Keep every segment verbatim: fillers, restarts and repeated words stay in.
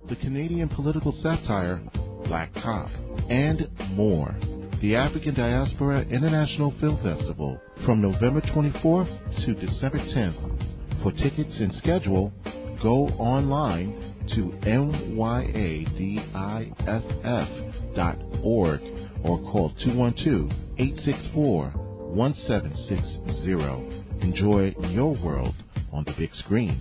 the Canadian political satire Black Cop, and more. The African Diaspora International Film Festival from November twenty-fourth to December tenth. For tickets and schedule, go online to M Y A D I F F dot org or call two one two, eight six four, one seven six zero. Enjoy your world on the big screen.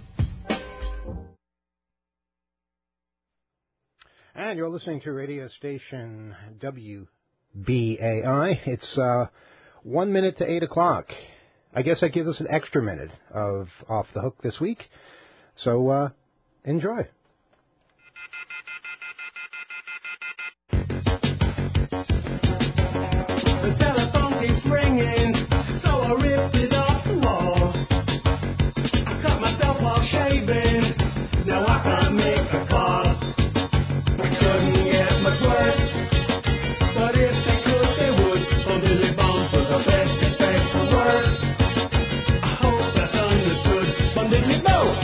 And you're listening to radio station W B A I. It's uh, one minute to eight o'clock. I guess that gives us an extra minute of Off the Hook this week. So uh, enjoy. The telephone keeps ringing, so I ripped it off the wall. I cut myself while shaving, now I can't make a call. It couldn't get much worse, but if they could, they would. From Billy Bones was the best respect for words. I hope that's understood. From Billy Bones.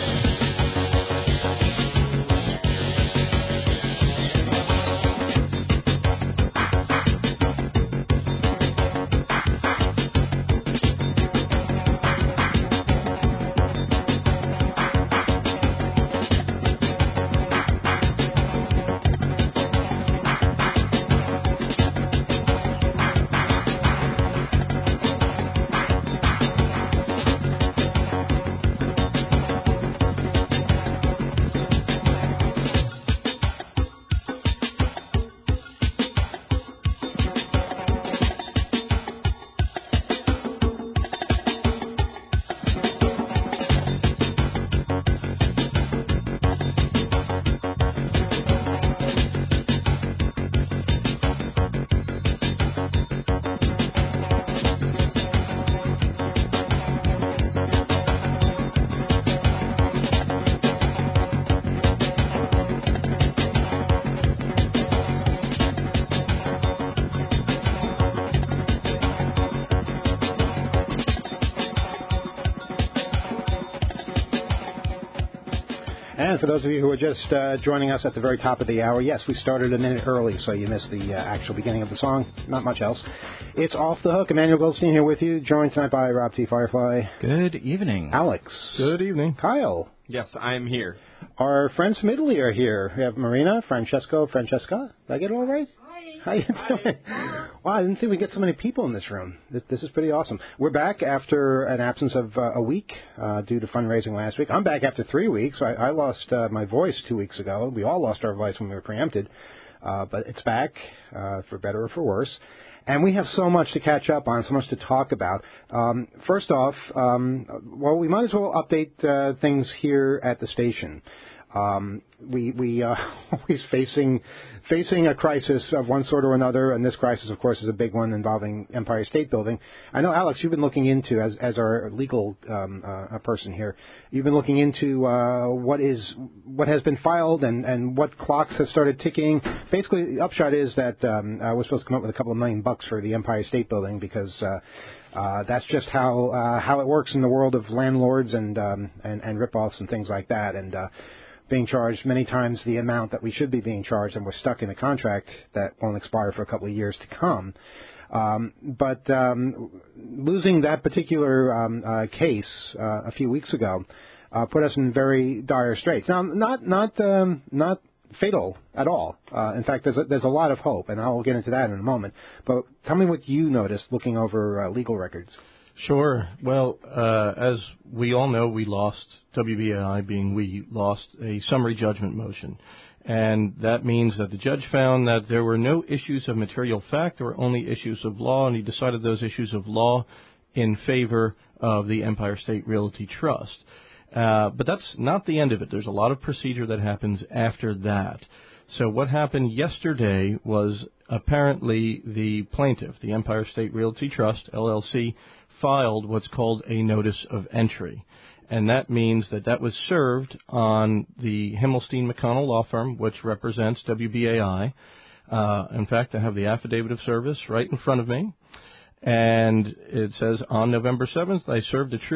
And for those of you who are just uh, joining us at the very top of the hour, yes, we started a minute early, so you missed the uh, actual beginning of the song. Not much else. It's Off the Hook. Emmanuel Goldstein here with you, joined tonight by Rob T. Firefly. Good evening. Alex. Good evening. Kyle. Yes, I am here. Our friends from Italy are here. We have Marina, Francesco, Francesca. Did I get it all right? How you doing? Wow, I didn't think we'd get so many people in this room. This, this is pretty awesome. We're back after an absence of uh, a week uh, due to fundraising last week. I'm back after three weeks. I, I lost uh, my voice two weeks ago. We all lost our voice when we were preempted. Uh, but it's back, uh, for better or for worse. And we have so much to catch up on, so much to talk about. Um, first off, um, well, we might as well update uh, things here at the station. Um, we we uh, always facing facing a crisis of one sort or another, and this crisis, of course, is a big one involving Empire State Building. I know, Alex, you've been looking into, as as our legal um, uh, person here, you've been looking into uh, what is what has been filed and, and what clocks have started ticking. Basically, the upshot is that um, uh, we're supposed to come up with a couple of million bucks for the Empire State Building because uh, uh, that's just how uh, how it works in the world of landlords and um, and, and rip-offs and things like that. And uh, being charged many times the amount that we should be being charged, and we're stuck in a contract that won't expire for a couple of years to come. Um, but um, losing that particular um, uh, case uh, a few weeks ago uh, put us in very dire straits. Now, not not um, not fatal at all. Uh, in fact, there's a, there's a lot of hope, and I'll get into that in a moment. But tell me what you noticed looking over uh, legal records. Sure. Well, uh, as we all know, we lost, W B A I being we, lost a summary judgment motion. And that means that the judge found that there were no issues of material fact, there were only issues of law, and he decided those issues of law in favor of the Empire State Realty Trust. Uh, but that's not the end of it. There's a lot of procedure that happens after that. So what happened yesterday was apparently the plaintiff, the Empire State Realty Trust, L L C, filed what's called a notice of entry. And that means that that was served on the Himmelstein McConnell law firm, which represents W B A I. Uh, in fact, I have the affidavit of service right in front of me. And it says, on November seventh, I served a true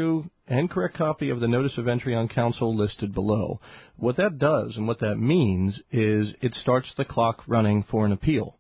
and correct copy of the notice of entry on counsel listed below. What that does and what that means is it starts the clock running for an appeal.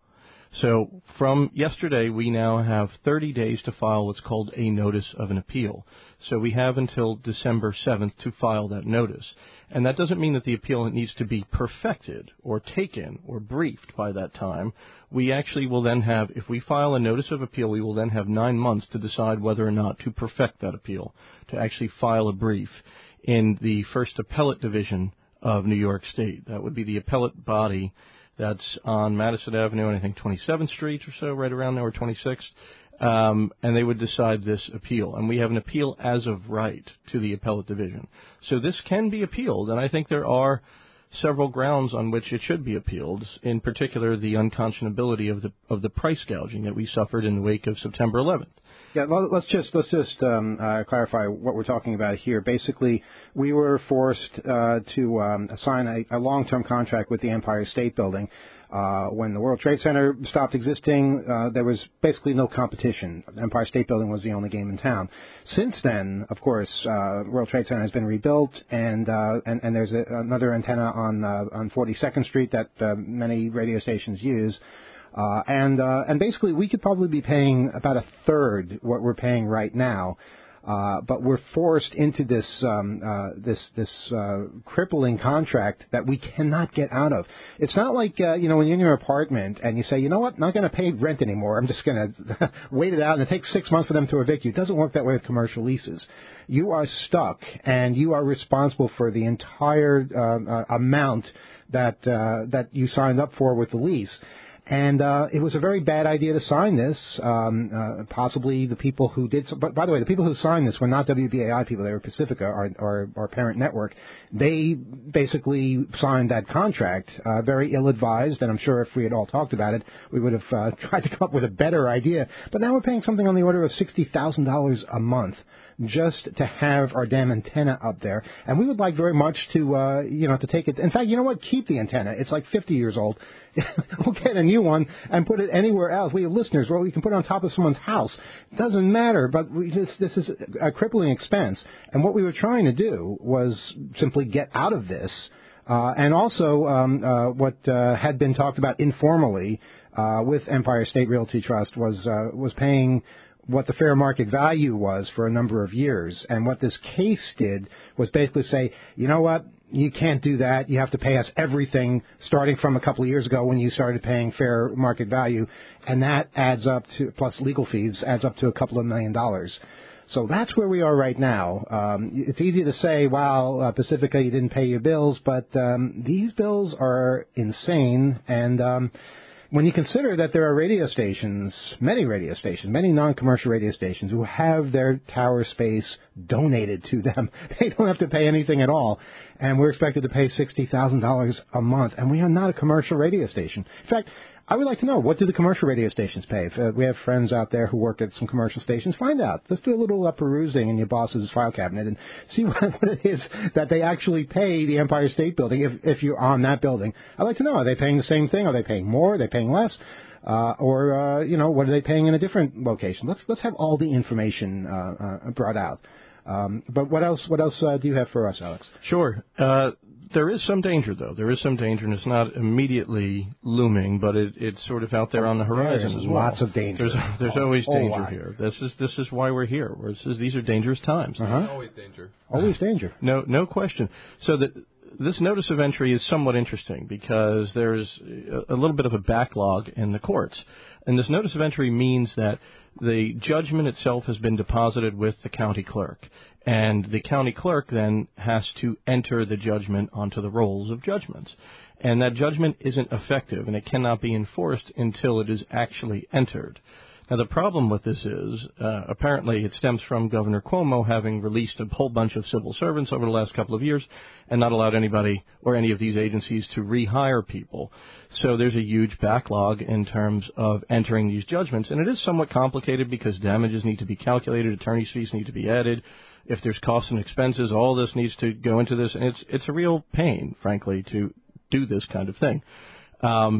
So from yesterday, we now have thirty days to file what's called a notice of an appeal. So we have until December seventh to file that notice. And that doesn't mean that the appeal needs to be perfected or taken or briefed by that time. We actually will then have, if we file a notice of appeal, we will then have nine months to decide whether or not to perfect that appeal, to actually file a brief in the First Appellate Division of New York State. That would be the appellate body that's on Madison Avenue and I think twenty-seventh Street or so, right around there, or twenty-sixth. Um, and they would decide this appeal. And we have an appeal as of right to the appellate division. So this can be appealed, and I think there are several grounds on which it should be appealed, in particular the unconscionability of the of the price gouging that we suffered in the wake of September eleventh. Yeah, well, let's just let's just um, uh, clarify what we're talking about here. Basically, we were forced uh, to um, sign a, a long-term contract with the Empire State Building. Uh, when the World Trade Center stopped existing, uh, there was basically no competition. Empire State Building was the only game in town. Since then, of course, uh, World Trade Center has been rebuilt, and uh, and, and there's a, another antenna on uh, on forty-second Street that uh, many radio stations use. Uh, and uh, and basically, we could probably be paying about a third what we're paying right now, uh, but we're forced into this um, uh, this this uh, crippling contract that we cannot get out of. It's not like uh, you know when you're in your apartment and you say, you know what, I'm not going to pay rent anymore. I'm just going to wait it out, and it takes six months for them to evict you. It doesn't work that way with commercial leases. You are stuck, and you are responsible for the entire uh, uh, amount that uh, that you signed up for with the lease. And uh, it was a very bad idea to sign this. Um, uh, possibly the people who did, so, but by the way, the people who signed this were not W B A I people. They were Pacifica, our, our, our parent network. They basically signed that contract uh, very ill-advised, and I'm sure if we had all talked about it, we would have uh, tried to come up with a better idea. But now we're paying something on the order of sixty thousand dollars a month just to have our damn antenna up there. And we would like very much to, uh, you know, to take it. In fact, you know what? Keep the antenna. It's like fifty years old. We'll get a new one and put it anywhere else. We have listeners, or we can put it on top of someone's house. It doesn't matter, but we just, this is a crippling expense. And what we were trying to do was simply get out of this. Uh, and also um, uh, what uh, had been talked about informally uh, with Empire State Realty Trust was uh, was paying what the fair market value was for a number of years. And what this case did was basically say, you know what, you can't do that. You have to pay us everything starting from a couple of years ago when you started paying fair market value. And that adds up to, plus legal fees, adds up to a couple of million dollars. So that's where we are right now. Um, it's easy to say, wow, uh, Pacifica, you didn't pay your bills, but um, these bills are insane. And um, when you consider that there are radio stations, many radio stations, many non-commercial radio stations who have their tower space donated to them, they don't have to pay anything at all. And we're expected to pay sixty thousand dollars a month. And we are not a commercial radio station. In fact, I would like to know, what do the commercial radio stations pay? If uh, we have friends out there who work at some commercial stations, find out. Let's do a little uh, perusing in your boss's file cabinet and see what, what it is that they actually pay the Empire State Building if, if you're on that building. I'd like to know, are they paying the same thing? Are they paying more? Are they paying less? Uh, or, uh, you know, what are they paying in a different location? Let's let's have all the information uh, uh, brought out. Um, but what else? What else uh, do you have for us, Alex? Sure. Uh, there is some danger, though. There is some danger, and it's not immediately looming, but it, it's sort of out there on the horizon There's as well. Lots of danger. There's, there's oh, always oh, danger why? here. This is this is why we're here. We're, this is, these are dangerous times. Uh-huh. Always danger. Always danger. No, no question. So that this notice of entry is somewhat interesting because there's a, a little bit of a backlog in the courts. And this notice of entry means that the judgment itself has been deposited with the county clerk. And the county clerk then has to enter the judgment onto the rolls of judgments. And that judgment isn't effective, and it cannot be enforced until it is actually entered. Now, the problem with this is, uh, apparently it stems from Governor Cuomo having released a whole bunch of civil servants over the last couple of years and not allowed anybody or any of these agencies to rehire people. So there's a huge backlog in terms of entering these judgments. And it is somewhat complicated because damages need to be calculated, attorney's fees need to be added. If there's costs and expenses, all this needs to go into this. And it's, it's a real pain, frankly, to do this kind of thing. Um,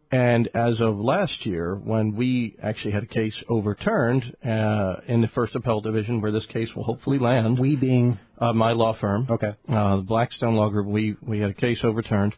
And as of last year, when we actually had a case overturned uh, in the First Appellate Division, where this case will hopefully land. We being? Uh, my law firm. Okay. Uh, the Blackstone Law Group, we, we had a case overturned.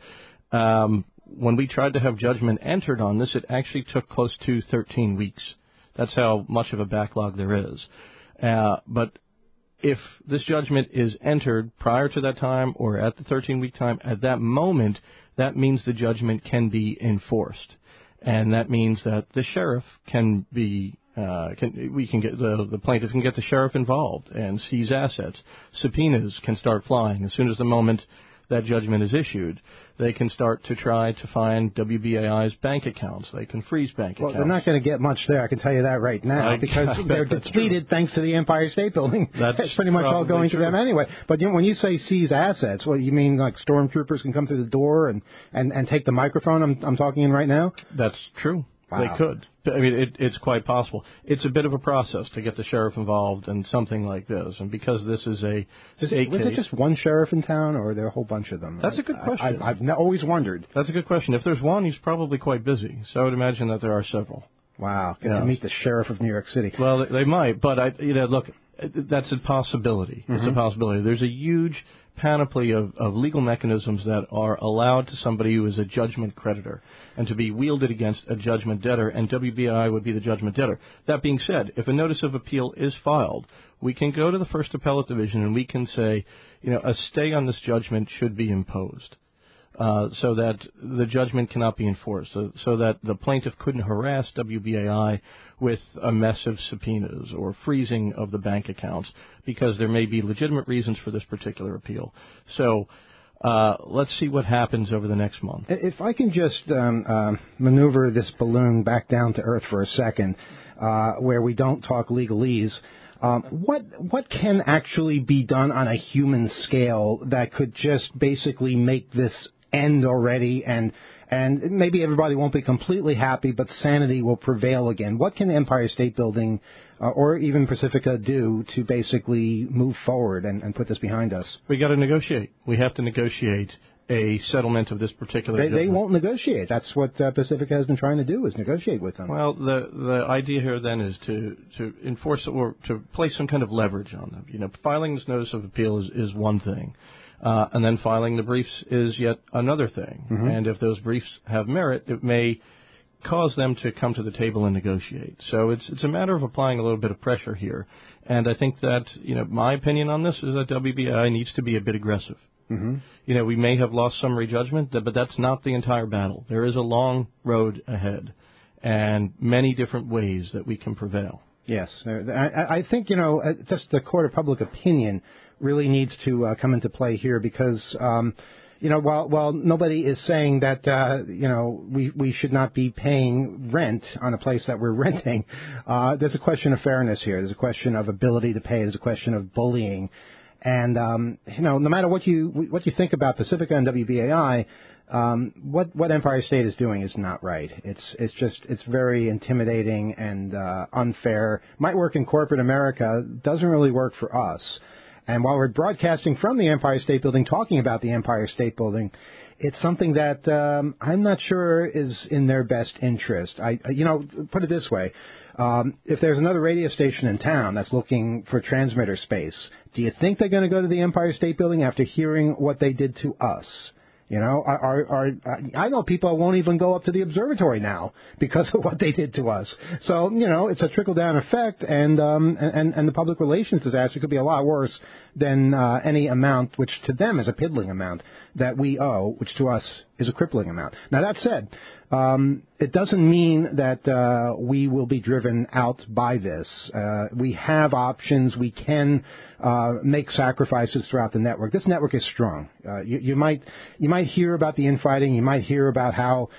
Um, when we tried to have judgment entered on this, it actually took close to thirteen weeks. That's how much of a backlog there is. Uh, but if this judgment is entered prior to that time or at the thirteen-week time, at that moment, that means the judgment can be enforced. And that means that the sheriff can be, uh, can, we can get, the, the plaintiff can get the sheriff involved and seize assets. Subpoenas can start flying as soon as the moment that judgment is issued. They can start to try to find W B A I's bank accounts. They can freeze bank well, accounts. Well, they're not going to get much there, I can tell you that right now, I, because I they're depleted thanks to the Empire State Building. That's it's pretty much all going true. to them anyway. But you know, when you say seize assets, what you mean, like stormtroopers can come through the door and, and, and take the microphone I'm, I'm talking in right now? That's true. Wow. They could. I mean, it, it's quite possible. It's a bit of a process to get the sheriff involved in something like this, and because this is a is state it, was case, it just one sheriff in town, or are there a whole bunch of them? That's a good question. I, I, I've ne- always wondered. That's a good question. If there's one, he's probably quite busy. So I would imagine that there are several. Wow, can Yeah. you meet the sheriff of New York City? Well, they, they might, but I, you know, look, that's a possibility. Mm-hmm. It's a possibility. There's a huge panoply of, of legal mechanisms that are allowed to somebody who is a judgment creditor and to be wielded against a judgment debtor, and W B I would be the judgment debtor. That being said, if a notice of appeal is filed, we can go to the First Appellate Division and we can say, you know, a stay on this judgment should be imposed. Uh, so that the judgment cannot be enforced, so, so that the plaintiff couldn't harass W B A I with a mess of subpoenas or freezing of the bank accounts, because there may be legitimate reasons for this particular appeal. So uh, let's see what happens over the next month. If I can just um, uh, maneuver this balloon back down to earth for a second, uh, where we don't talk legalese, um, what what can actually be done on a human scale that could just basically make this end already, and and maybe everybody won't be completely happy, but sanity will prevail again? What can the Empire State Building uh, or even Pacifica do to basically move forward and, and put this behind us? We got to negotiate. We have to negotiate a settlement of this particular They, judgment. they won't negotiate. That's what uh, Pacifica has been trying to do, is negotiate with them. Well, the the idea here then is to, to enforce or to place some kind of leverage on them. You know, filing this notice of appeal is, is one thing. Uh, and then filing the briefs is yet another thing. Mm-hmm. And if those briefs have merit, it may cause them to come to the table and negotiate. So it's it's a matter of applying a little bit of pressure here. And I think that, you know, my opinion on this is that W B A I needs to be a bit aggressive. Mm-hmm. You know, we may have lost summary judgment, but that's not the entire battle. There is a long road ahead and many different ways that we can prevail. Yes. I, I think, you know, just the court of public opinion really needs to uh, come into play here, because, um, you know, while while nobody is saying that, uh, you know, we, we should not be paying rent on a place that we're renting, uh, there's a question of fairness here. There's a question of ability to pay. There's a question of bullying. And, um, you know, no matter what you what you think about Pacifica and W B A I, um, what what Empire State is doing is not right. It's it's just it's very intimidating and uh, unfair. Might work in corporate America, doesn't really work for us. And while we're broadcasting from the Empire State Building, talking about the Empire State Building, it's something that um, I'm not sure is in their best interest. I, you know, put it this way. Um, if there's another radio station in town that's looking for transmitter space, do you think they're going to go to the Empire State Building after hearing what they did to us? You know, are, are, are, I know people won't even go up to the observatory now because of what they did to us. So, you know, it's a trickle-down effect, and um, and, and the public relations disaster could be a lot worse than uh, any amount, which to them is a piddling amount, that we owe, which to us is a crippling amount. Now, that said, um, it doesn't mean that uh, we will be driven out by this. Uh, we have options. We can uh, make sacrifices throughout the network. This network is strong. Uh, you, you might you might hear about the infighting. You might hear about how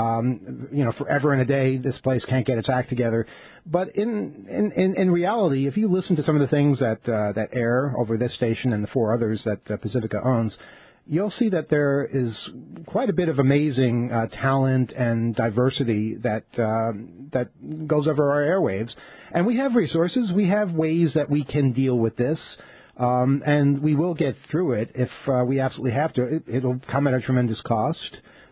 um, you know forever and a day this place can't get its act together. But in in, in, in reality, if you listen to some of the things that uh, that air over this station and the four others that uh, Pacifica owns, you'll see that there is quite a bit of amazing uh, talent and diversity that uh, that goes over our airwaves. And we have resources. We have ways that we can deal with this. Um, and we will get through it if uh, we absolutely have to. It, it'll come at a tremendous cost.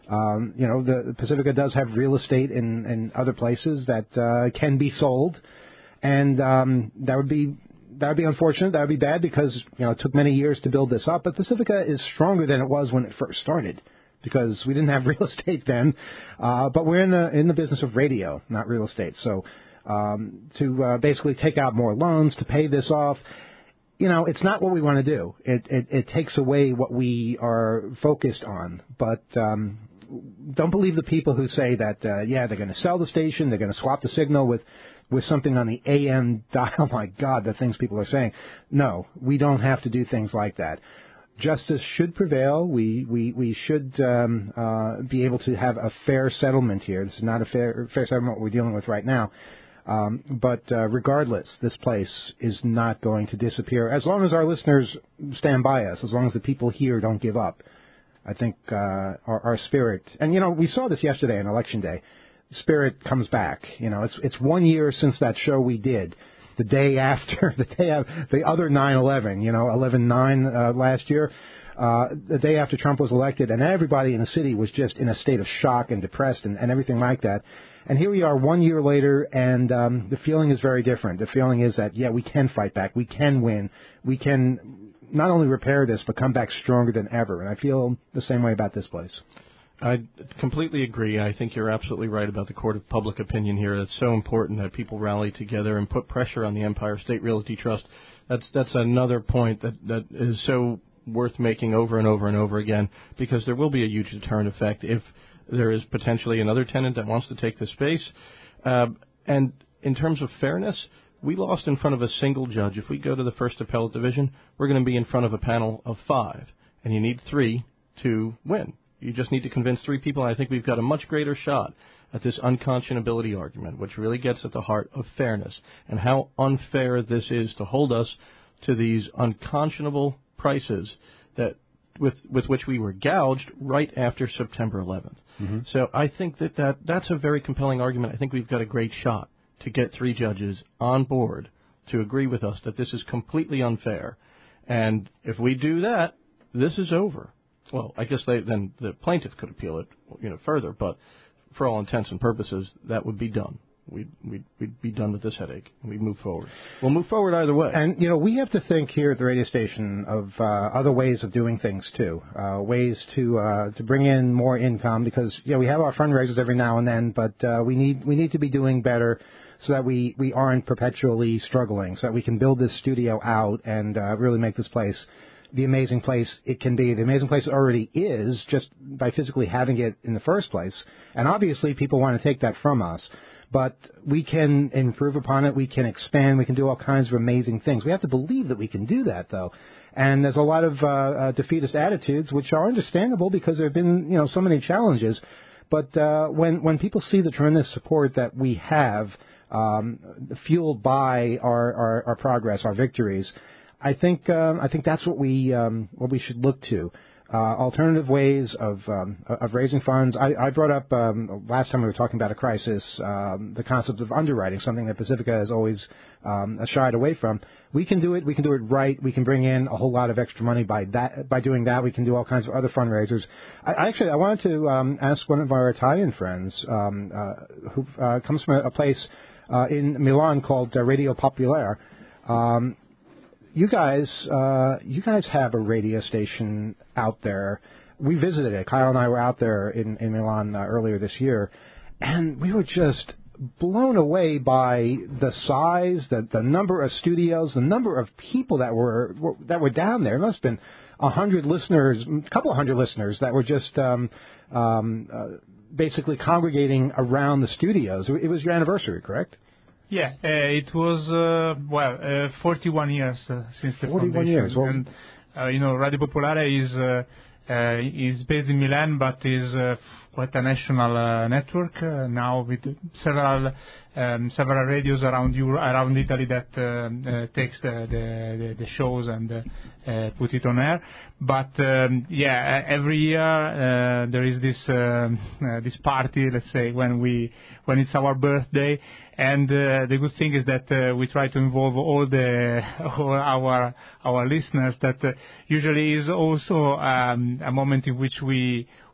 Um, you know, the Pacifica does have real estate in, in other places that uh, can be sold, and um, that would be that would be unfortunate. That would be bad because you know it took many years to build this up. But Pacifica is stronger than it was when it first started because we didn't have real estate then. Uh, but we're in the in the business of radio, not real estate. So um, to uh, basically take out more loans to pay this off. You know, it's not what we want to do. It, it, it takes away what we are focused on. But um, don't believe the people who say that, uh, yeah, they're going to sell the station, they're going to swap the signal with, with something on the A M dial. Oh, my God, the things people are saying. No, we don't have to do things like that. Justice should prevail. We we, we should um, uh, be able to have a fair settlement here. This is not a fair, fair settlement we're dealing with right now. Um, but uh, regardless, this place is not going to disappear as long as our listeners stand by us, as long as the people here don't give up. I think uh, our, our spirit, and you know, we saw this yesterday on Election Day. Spirit comes back. You know, it's it's one year since that show we did. The day after, the day of the other nine eleven, you know, eleven nine uh, last year, uh, the day after Trump was elected, and everybody in the city was just in a state of shock and depressed and, and everything like that. And here we are one year later, and um, the feeling is very different. The feeling is that, yeah, we can fight back. We can win. We can not only repair this, but come back stronger than ever. And I feel the same way about this place. I completely agree. I think you're absolutely right about the court of public opinion here. It's so important that people rally together and put pressure on the Empire State Realty Trust. That's that's another point that, that is so worth making over and over and over again, because there will be a huge deterrent effect if there is potentially another tenant that wants to take the space. Uh, and in terms of fairness, we lost in front of a single judge. If we go to the First Appellate Division, we're going to be in front of a panel of five, and you need three to win. You just need to convince three people, and I think we've got a much greater shot at this unconscionability argument, which really gets at the heart of fairness and how unfair this is to hold us to these unconscionable prices that with with which we were gouged right after September eleventh. Mm-hmm. So I think that, that that's a very compelling argument. I think we've got a great shot to get three judges on board to agree with us that this is completely unfair. And if we do that, this is over. Well, I guess they, then the plaintiff could appeal it, you know, further, but for all intents and purposes, that would be done. We'd, we'd, we'd be done with this headache, and we'd move forward. We'll move forward either way. And, you know, we have to think here at the radio station of uh, other ways of doing things, too, uh, ways to uh, to bring in more income, because, you know, we have our fundraisers every now and then, but uh, we need we need to be doing better so that we, we aren't perpetually struggling, so that we can build this studio out and uh, really make this place the amazing place it can be, the amazing place it already is, just by physically having it in the first place. And obviously people want to take that from us. But we can improve upon it, we can expand, we can do all kinds of amazing things. We have to believe that we can do that, though. And there's a lot of uh, uh, defeatist attitudes, which are understandable because there have been, you know, so many challenges. But uh, when, when people see the tremendous support that we have, um, fueled by our, our, our progress, our victories, I think um, I think that's what we um, what we should look to. Uh, alternative ways of um, of raising funds. I, I brought up um, last time we were talking about a crisis, um, the concept of underwriting, something that Pacifica has always um, shied away from. We can do it. We can do it right. We can bring in a whole lot of extra money by that. By doing that, we can do all kinds of other fundraisers. I, actually, I wanted to um, ask one of our Italian friends um, uh, who uh, comes from a, a place uh, in Milan called uh, Radio Popolare. Um, You guys, uh, you guys have a radio station out there. We visited it. Kyle and I were out there in, in Milan uh, earlier this year, and we were just blown away by the size, the the number of studios, the number of people that were, were that were down there. It must have been a hundred listeners, a couple of hundred listeners that were just um, um, uh, basically congregating around the studios. It was your anniversary, correct? Yeah, uh, it was, uh, well, uh, forty-one years uh, since the forty-one foundation. years. Well, and, uh, you know, Radio Popolare is, uh, uh, is based in Milan, but is uh, quite a national uh, network uh, now with several um, several radios around Euro- around Italy that uh, uh, takes the, the, the shows and uh, uh, put it on air. But um, yeah, every year uh, there is this uh, uh, this party, let's say, when we when it's our birthday. And uh, the good thing is that uh, we try to involve all the all our our listeners. That uh, usually is also um, a moment in which we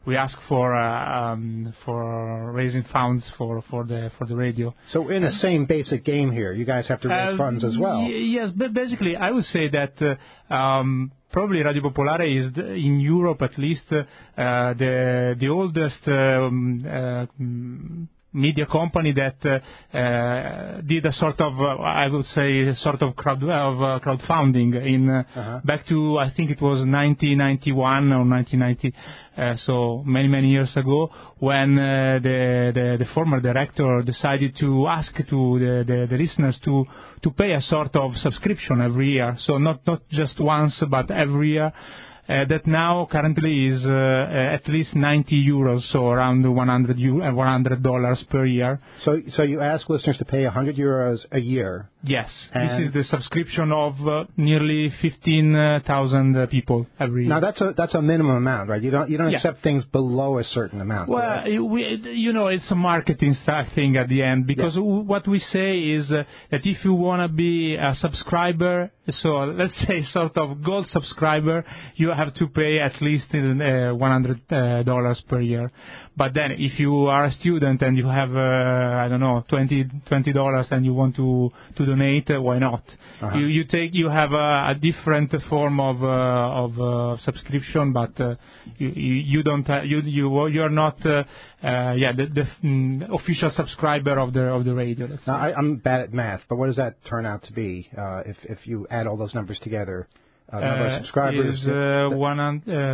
we ask for uh, um, for raising funds for, for the for the radio. So we're in the same basic game here. You guys have to raise Uh, funds as well. y- yes, but basically, I would say that uh, um, probably Radio Popolare is the, in Europe at least uh, the the oldest um, uh, mm, media company that uh, uh, did a sort of, uh, I would say, a sort of crowd of uh, crowdfunding in uh, Uh-huh. back to I think it was nineteen ninety-one or nineteen ninety, uh, so many many years ago, when uh, the, the the former director decided to ask to the, the, the listeners to to pay a sort of subscription every year, so not not just once but every year. Uh, that now currently is uh, uh, at least ninety euros, so around one hundred eu- uh, one hundred dollars per year. So, so you ask listeners to pay one hundred euros a year. Yes, And- this is the subscription of uh, nearly fifteen thousand uh, people every year. Now that's a that's a minimum amount, right? You don't you don't Yeah. accept things below a certain amount. Well, correct? uh, we, you know, it's a marketing sta- thing at the end, because Yeah. w- what we say is uh, that if you want to be a subscriber, so let's say sort of gold subscriber, you have to pay at least uh, one hundred dollars per year. But then if you are a student and you have, uh, I don't know, twenty dollars and you want to, to donate, uh, why not? Uh-huh. You, you take, you have a, a different form of, uh, of uh, subscription, but uh, you, you, you don't, ha- you, you, you are not, uh, uh, yeah, the, the mm, official subscriber of the, of the radio. Let's say. Now, I, I'm bad at math, but what does that turn out to be uh, if if you add all those numbers together? Uh, number of Uh, subscribers. is uh, one, hun- uh,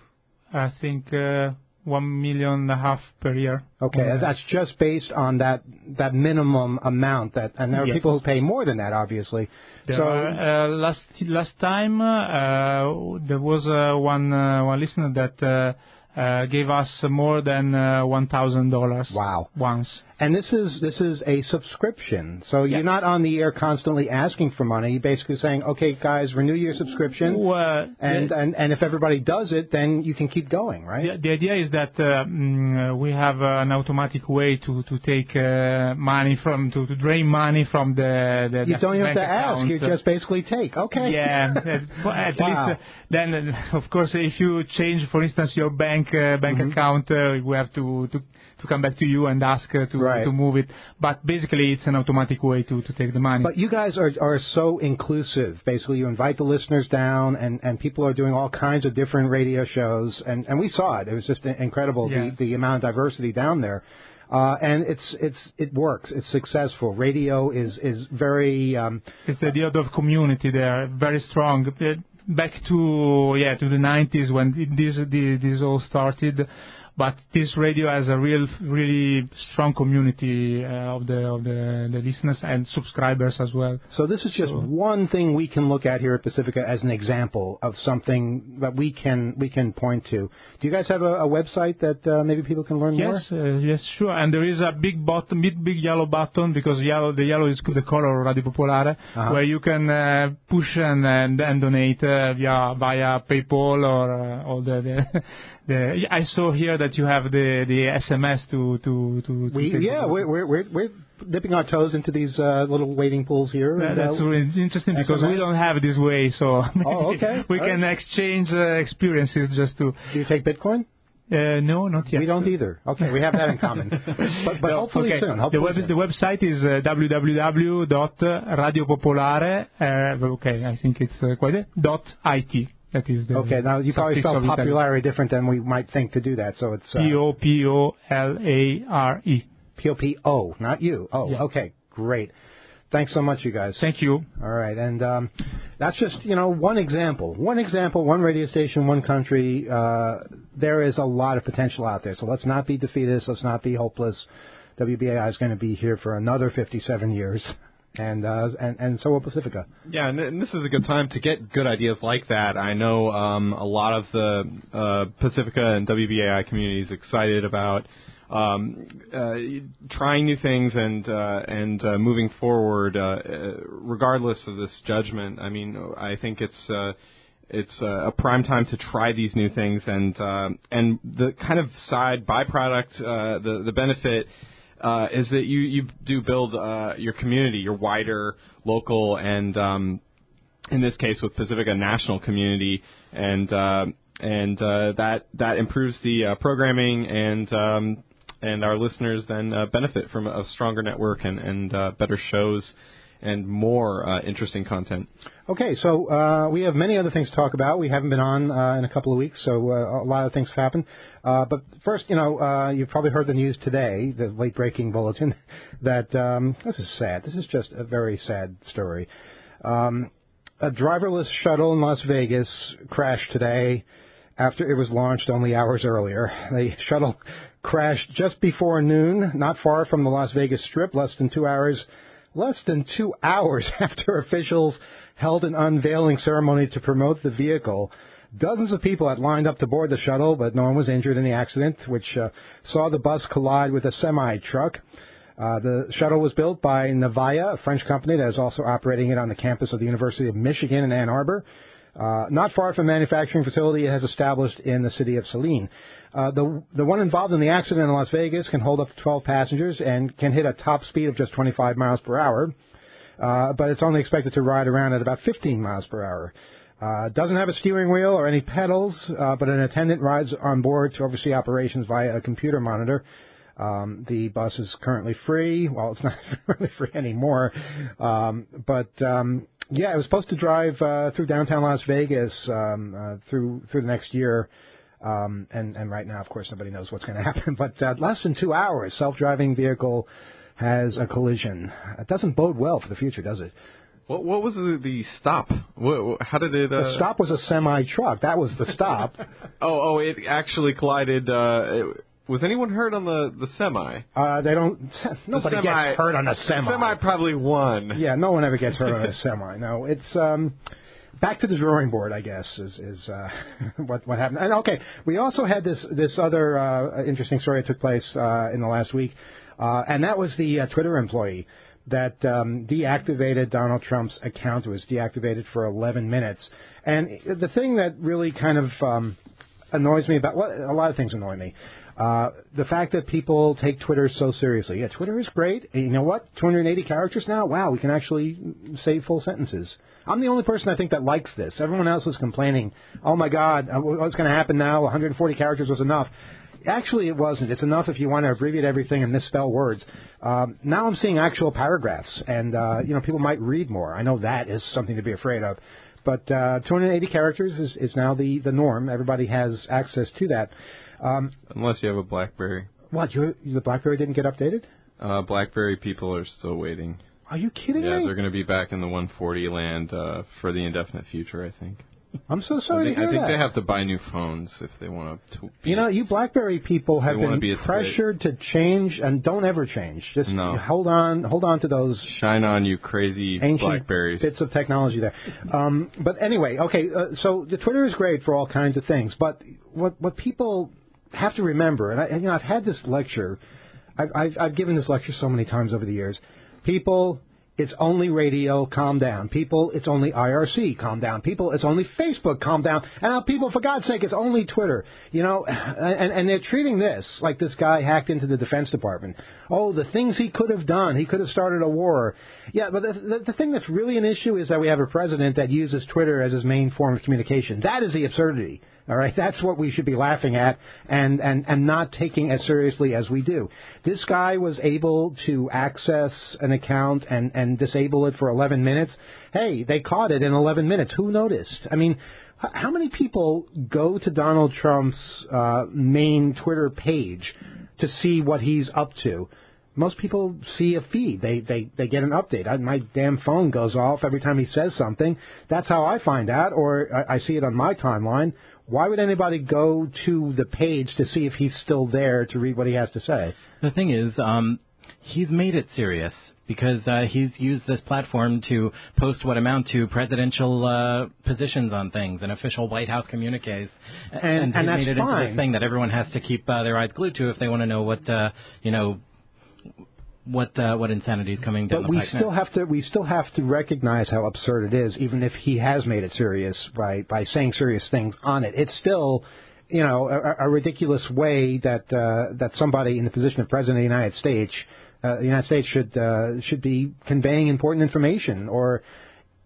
I think, uh, one million and a half per year. Okay, Uh, that's just based on that that minimum amount. That and there are Yes. people who pay more than that, obviously. There so are, uh, last last time uh, there was uh, one uh, one listener that uh, uh, gave us more than uh, one thousand dollars. Wow. Once. and this is this is a subscription. So Yeah. you're not on the air constantly asking for money. You're basically saying, okay, guys, renew your subscription. Well, And, the, and and if everybody does it, then you can keep going, right? the, the idea is that uh, mm, uh, we have uh, an automatic way to to take uh, money from to, to drain money from the the You the don't even have bank to ask. account. You just basically take. Okay. Yeah, at, well, at Wow. least uh, then, uh, of course, if you change, for instance, your bank uh, bank Mhm. account, uh, we have to, to to come back to you and ask uh, to Right. to move it. But basically, it's an automatic way to, to take the money. But you guys are are so inclusive. Basically, you invite the listeners down, and, and people are doing all kinds of different radio shows, and, and we saw it. It was just incredible Yeah. the, the amount of diversity down there, uh, and it's it's it works. It's successful. Radio is is very. Um, It's the idea of community there, very strong. Uh, Back to yeah to the nineties when it- this this, this all started. But this radio has a real, really strong community uh, of the of the, the listeners and subscribers as well. so this is just So- one thing we can look at here at Pacifica as an example of something that we can we can point to. Do you guys have a, a website that uh, maybe people can learn more? Yes, uh, yes, sure. And there is a big button, big, big yellow button, because yellow, the yellow is the color of Radio Popolare, Uh-huh. where you can uh, push and, and, and donate uh, via via PayPal or uh, all the, the, the. I saw here that you have the, the S M S to to to. to We, take yeah, the- we're, we're we're we're dipping our toes into these uh, little wading pools here. Yeah, and, that's uh, really interesting because S M S? we don't have it this way, so Oh, okay. we All can exchange uh, experiences just to. Do you take Bitcoin? Uh, no, not yet. We don't either. Okay, we have that in common. But, but No, hopefully okay. soon. Hopefully the, web, soon. the website is uh, w w w dot radio popolare. Uh, okay, I think it's uh, quite it. Dot it. That is the. Okay, now you probably suffix spell of Italian. popularity different than we might think to do that. So it's uh, P O P O L A R E. P O P O, not you. Oh, Yeah. okay, great. Thanks so much, you guys. Thank you. All right, and um, that's just you know one example, one example, one radio station, one country. Uh, there is a lot of potential out there, so let's not be defeatist. Let's not be hopeless. W B A I is going to be here for another fifty-seven years, and uh, and and so will Pacifica. Yeah, and, and this is a good time to get good ideas like that. I know um, a lot of the uh, Pacifica and W B A I communities excited about um, uh, trying new things and uh, and uh, moving forward, uh, uh, regardless of this judgment. I mean, I think it's uh, it's uh, a prime time to try these new things, and uh, and the kind of side byproduct, uh, the the benefit. Uh, is that you, you do build uh, your community, your wider local and, um, in this case with Pacifica, national community. And uh, and uh, that that improves the uh, programming, and um, and our listeners then uh, benefit from a stronger network and and uh, better shows and more uh, interesting content. Okay, so uh, we have many other things to talk about. We haven't been on uh, in a couple of weeks, so uh, a lot of things have happened. Uh, but first, you know, uh, you've probably heard the news today, the late-breaking bulletin, that um, this is sad. This is just a very sad story. Um, a driverless shuttle in Las Vegas crashed today after it was launched only hours earlier. The shuttle crashed just before noon, not far from the Las Vegas Strip, less than two hours Less than two hours after officials held an unveiling ceremony to promote the vehicle. Dozens of people had lined up to board the shuttle, but no one was injured in the accident, which uh, saw the bus collide with a semi-truck. Uh, the shuttle was built by Navaya, a French company that is also operating it on the campus of the University of Michigan in Ann Arbor. Uh, not far from the manufacturing facility it has established in the city of Saline. Uh, the the one involved in the accident in Las Vegas can hold up to twelve passengers and can hit a top speed of just twenty-five miles per hour, uh, but it's only expected to ride around at about fifteen miles per hour. Uh, doesn't have a steering wheel or any pedals, uh, but an attendant rides on board to oversee operations via a computer monitor. Um, the bus is currently free. Well, it's not really free anymore, um, but um, yeah, it was supposed to drive uh, through downtown Las Vegas um, uh, through through the next year. Um, and, and right now, of course, nobody knows what's going to happen. But uh, less than two hours, self-driving vehicle has a collision. It doesn't bode well for the future, does it? What, what was the, the stop? What, how did it? Uh... The stop was a semi-truck. That was the stop. oh, oh, it actually collided. Uh, it, was anyone hurt on the, the semi? Uh, they don't. Nobody the semi, gets hurt on a semi. The semi probably won. Yeah, no one ever gets hurt on a semi. No, it's. Um, Back to the drawing board, I guess, is, is uh, what what happened. And okay, we also had this this other uh, interesting story that took place uh, in the last week, uh, and that was the uh, Twitter employee that um, deactivated Donald Trump's account. It was deactivated for eleven minutes. And the thing that really kind of um, annoys me about, well, a lot of things annoy me. Uh, the fact that people take Twitter so seriously. Yeah, Twitter is great. And you know what? two hundred eighty characters now? Wow, we can actually say full sentences. I'm the only person I think that likes this. Everyone else is complaining, oh, my God, what's going to happen now? one hundred forty characters was enough. Actually, it wasn't. It's enough if you want to abbreviate everything and misspell words. Um, now I'm seeing actual paragraphs, and, uh, you know, people might read more. I know that is something to be afraid of. But uh, two hundred eighty characters is, is now the, the norm. Everybody has access to that. Um, Unless you have a BlackBerry. What, you, the BlackBerry didn't get updated? Uh, BlackBerry people are still waiting. Are you kidding yeah, me? Yeah, they're going to be back in the one forty land uh, for the indefinite future, I think. I'm so sorry I think, to hear I think that. they have to buy new phones if they want to. Be, you know, you BlackBerry people have been be pressured to change, and don't ever change. Just no. hold on, hold on to those. Shine on, you crazy ancient BlackBerries. Bits of technology there. Um, but anyway, okay. Uh, so the Twitter is great for all kinds of things, but what what people have to remember, and I, you know, I've had this lecture, I've, I've I've given this lecture so many times over the years. People, it's only radio, calm down. People, it's only I R C, calm down. People, it's only Facebook, calm down. And now people, for God's sake, it's only Twitter. You know, and, and they're treating this like this guy hacked into the Defense Department. Oh, the things he could have done. He could have started a war. Yeah, but the, the, the thing that's really an issue is that we have a president that uses Twitter as his main form of communication. That is the absurdity. All right, that's what we should be laughing at and, and, and not taking as seriously as we do. This guy was able to access an account and, and disable it for eleven minutes. Hey, they caught it in eleven minutes. Who noticed? I mean, how many people go to Donald Trump's uh, main Twitter page to see what he's up to? Most people see a feed. They, they, they get an update. I, my damn phone goes off every time he says something. That's how I find out, or I, I see it on my timeline. Why would anybody go to the page to see if he's still there to read what he has to say? The thing is, um, he's made it serious because uh, he's used this platform to post what amount to presidential uh, positions on things and official White House communiques. And, and, and he's that's made it fine. into this thing that everyone has to keep uh, their eyes glued to if they want to know what, uh, you know, what uh, what insanity is coming down but the we pipe still now. have to we still have to recognize how absurd it is, even if he has made it serious by by saying serious things on it. It's still, you know, a, a ridiculous way that uh, that somebody in the position of president of the United States, uh, the United States should uh, should be conveying important information. Or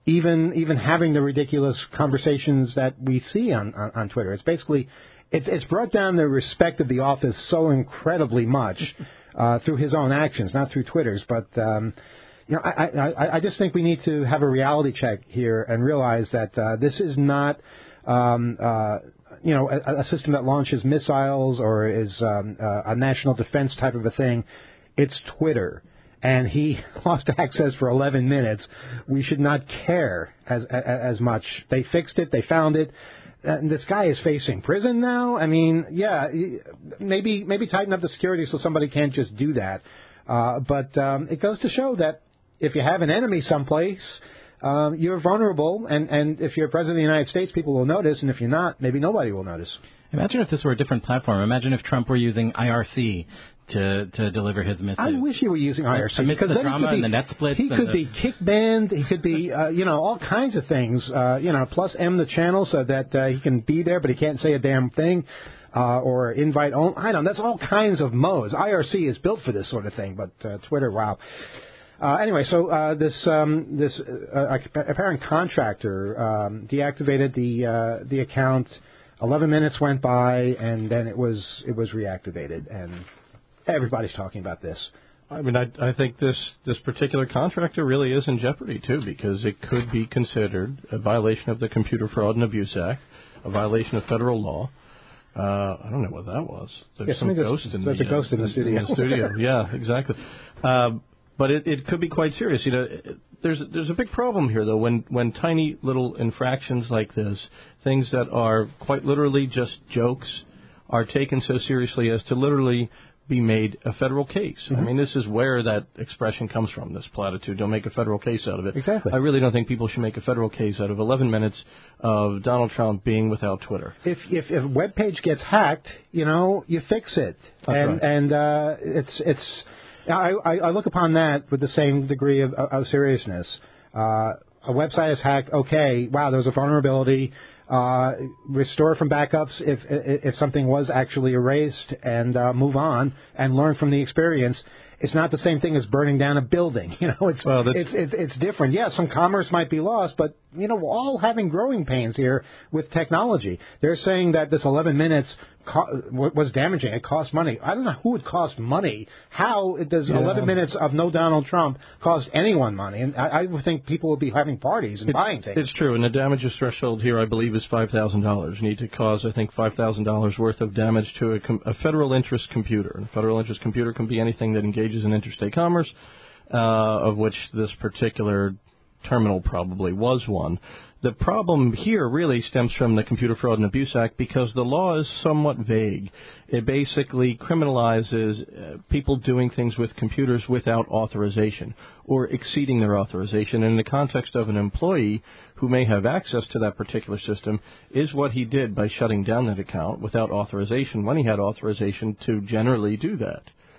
even even having the ridiculous conversations that we see on, on, on Twitter. It's basically, it's, it's brought down the respect of the office so incredibly much uh, through his own actions, not through Twitter's. But, um, you know, I, I, I just think we need to have a reality check here and realize that uh, this is not, um, uh, you know, a, a system that launches missiles or is um, uh, a national defense type of a thing. It's Twitter. And he lost access for eleven minutes. We should not care as, as as much. They fixed it. They found it. And this guy is facing prison now. I mean, yeah, maybe maybe tighten up the security so somebody can't just do that. Uh, but um, it goes to show that if you have an enemy someplace, um, you're vulnerable. And, and if you're president of the United States, people will notice. And if you're not, maybe nobody will notice. Imagine if this were a different platform. Imagine if Trump were using I R C to to deliver his message. I wish he were using I R C. Amidst because the then drama he could be, and the net splits. He and could the... be kick banned. He could be, uh, you know, all kinds of things. Uh, you know, plus M the channel so that uh, he can be there, but he can't say a damn thing. Uh, or invite only. I don't know. That's all kinds of modes. I R C is built for this sort of thing, but uh, Twitter, wow. Uh, anyway, so uh, this um, this uh, apparent contractor um, deactivated the uh, the account. Eleven minutes went by, and then it was it was reactivated, and everybody's talking about this. I mean, I, I think this this particular contractor really is in jeopardy too, because it could be considered a violation of the Computer Fraud and Abuse Act, a violation of federal law. Uh, I don't know what that was. There's yeah, some ghost just, in there's the a ghost in the studio. In the studio, yeah, exactly. Uh, but it, it could be quite serious. You know, it, there's there's a big problem here though when when tiny little infractions like this, things that are quite literally just jokes, are taken so seriously as to literally be made a federal case. Mm-hmm. I mean, this is where that expression comes from, this platitude, don't make a federal case out of it. Exactly. I really don't think people should make a federal case out of eleven minutes of Donald Trump being without Twitter. If if, if a web page gets hacked, you know, you fix it. That's and right. and uh, it's it's I, I, I look upon that with the same degree of, of seriousness. Uh, a website is hacked, okay, wow, there's a vulnerability. Uh, restore from backups if if something was actually erased, and uh, move on and learn from the experience. It's not the same thing as burning down a building. You know, it's well, it's, it's it's different. Yeah, some commerce might be lost, but you know, we're all having growing pains here with technology. They're saying that this eleven minutes co- was damaging. It cost money. I don't know who it cost money. How does yeah. eleven minutes of no Donald Trump cost anyone money? And I, I would think people would be having parties and it's, buying things. It's true, and the damages threshold here, I believe, is five thousand dollars. You need to cause, I think, five thousand dollars worth of damage to a, com- a federal interest computer. And a federal interest computer can be anything that engages in interstate commerce, uh, of which this particular terminal probably was one. The problem here really stems from the Computer Fraud and Abuse Act because the law is somewhat vague. It basically criminalizes uh, people doing things with computers without authorization or exceeding their authorization. And in the context of an employee who may have access to that particular system is what he did by shutting down that account without authorization when he had authorization to generally do that.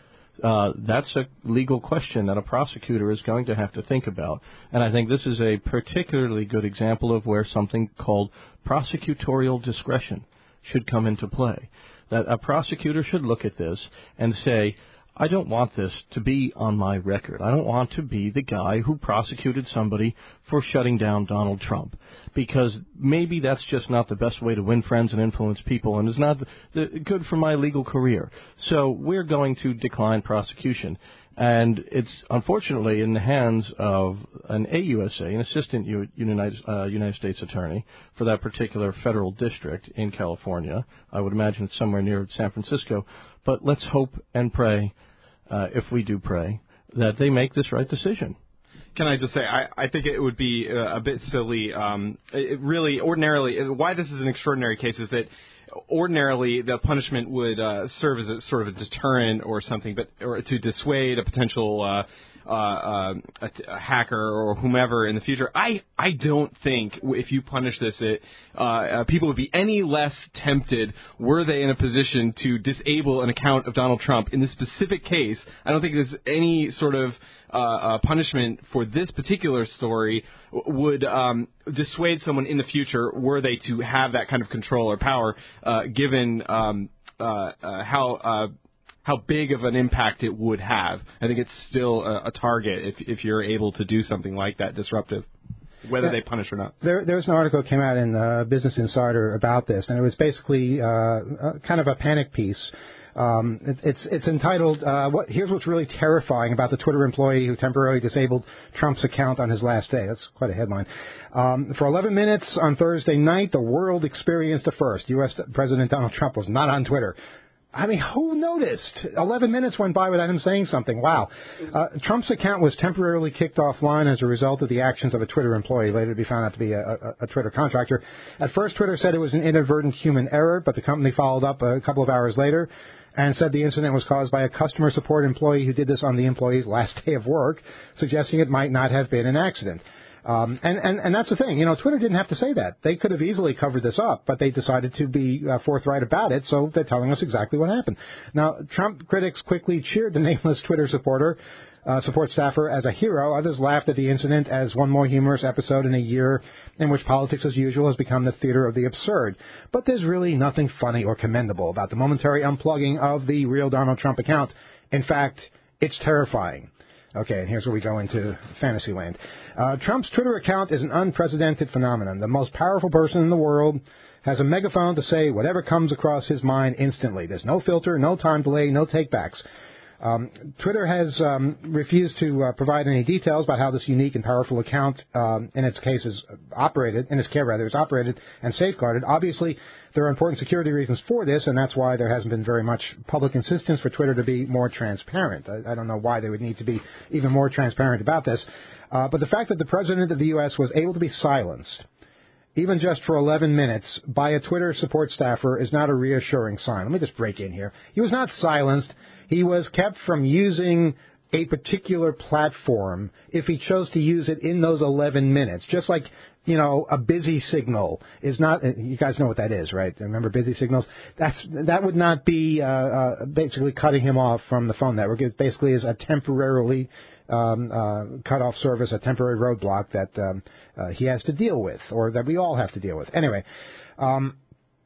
Uh, that's a legal question that a prosecutor is going to have to think about. And I think this is a particularly good example of where something called prosecutorial discretion should come into play. That a prosecutor should look at this and say, I don't want this to be on my record. I don't want to be the guy who prosecuted somebody for shutting down Donald Trump, because maybe that's just not the best way to win friends and influence people and is not the, good for my legal career. So we're going to decline prosecution. And it's unfortunately in the hands of an A U S A, an assistant U, United, uh, United States attorney for that particular federal district in California. I would imagine it's somewhere near San Francisco. But let's hope and pray, uh, if we do pray, that they make this right decision. Can I just say, I, I think it would be uh, a bit silly. Um, it really, ordinarily, why this is an extraordinary case is that ordinarily the punishment would uh, serve as a sort of a deterrent or something, but or to dissuade a potential uh, uh, uh, a, a hacker or whomever in the future. I, I don't think if you punish this, it, uh, uh, people would be any less tempted were they in a position to disable an account of Donald Trump. In this specific case, I don't think there's any sort of uh, uh, punishment for this particular story would um, dissuade someone in the future were they to have that kind of control or power, uh, given um, uh, uh, how uh, how big of an impact it would have. I think it's still a, a target if if you're able to do something like that disruptive. whether Yeah. they punish or not. There, there was an article that came out in uh, Business Insider about this, and it was basically uh, uh, kind of a panic piece. Um, it, it's it's entitled, uh, what, Here's What's Really Terrifying About the Twitter Employee Who Temporarily Disabled Trump's Account on His Last Day. That's quite a headline. Um, for eleven minutes on Thursday night, the world experienced a first. U S President Donald Trump was not on Twitter. I mean, who noticed? eleven minutes went by without him saying something. Wow. Uh, Trump's account was temporarily kicked offline as a result of the actions of a Twitter employee, later to be found out to be a, a, a Twitter contractor. At first, Twitter said it was an inadvertent human error, but the company followed up a couple of hours later and said the incident was caused by a customer support employee who did this on the employee's last day of work, suggesting it might not have been an accident. Um, and, and, and that's the thing. You know, Twitter didn't have to say that. They could have easily covered this up, but they decided to be uh, forthright about it, so they're telling us exactly what happened. Now, Trump critics quickly cheered the nameless Twitter supporter, uh, support staffer as a hero. Others laughed at the incident as one more humorous episode in a year in which politics as usual has become the theater of the absurd. But there's really nothing funny or commendable about the momentary unplugging of the real Donald Trump account. In fact, it's terrifying. Okay, and here's where we go into fantasy land. Uh, Trump's Twitter account is an unprecedented phenomenon. The most powerful person in the world has a megaphone to say whatever comes across his mind instantly. There's no filter, no time delay, no takebacks. Um, Twitter has um, refused to uh, provide any details about how this unique and powerful account, um, in its case, is operated, in its care rather, is operated and safeguarded. Obviously, there are important security reasons for this, and that's why there hasn't been very much public insistence for Twitter to be more transparent. I, I don't know why they would need to be even more transparent about this. Uh, but the fact that the president of the U S was able to be silenced, even just for eleven minutes, by a Twitter support staffer is not a reassuring sign. Let me just break in here. He was not silenced. He was kept from using a particular platform if he chose to use it in those eleven minutes. Just like, you know, a busy signal is not, you guys know what that is, right? Remember busy signals? That's, that would not be uh, uh, basically cutting him off from the phone network. It basically is a temporarily um, uh, cut off service, a temporary roadblock that um, uh, he has to deal with, or that we all have to deal with. Anyway, um,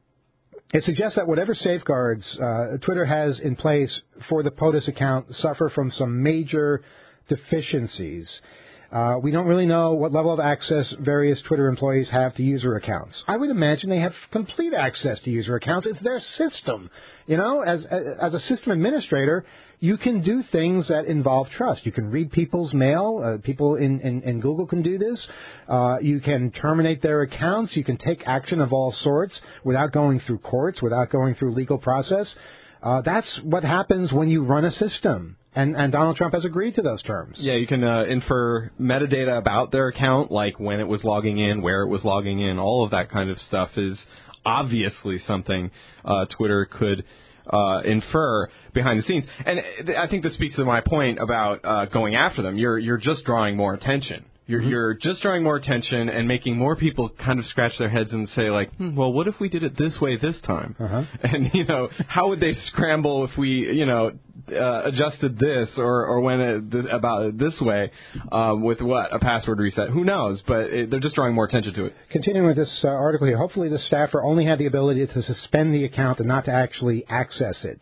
it suggests that whatever safeguards uh, Twitter has in place for the POTUS account suffer from some major deficiencies. Uh, we don't really know what level of access various Twitter employees have to user accounts. I would imagine they have complete access to user accounts. It's their system. You know, as as a system administrator, you can do things that involve trust. You can read people's mail. Uh, people in, in, in Google can do this. Uh, you can terminate their accounts. You can take action of all sorts without going through courts, without going through legal process. Uh, that's what happens when you run a system. And, and Donald Trump has agreed to those terms. Yeah, you can uh, infer metadata about their account, like when it was logging in, where it was logging in. All of that kind of stuff is obviously something uh, Twitter could uh, infer behind the scenes. And I think this speaks to my point about uh, going after them. You're you're just drawing more attention. You're, mm-hmm. you're just drawing more attention and making more people kind of scratch their heads and say, like, hmm, well, what if we did it this way this time? Uh-huh. And, you know, how would they scramble if we, you know, uh, adjusted this or, or went it th- about it this way uh, with what? A password reset? Who knows? But it, they're just drawing more attention to it. Continuing with this uh, article here, hopefully the staffer only had the ability to suspend the account and not to actually access it.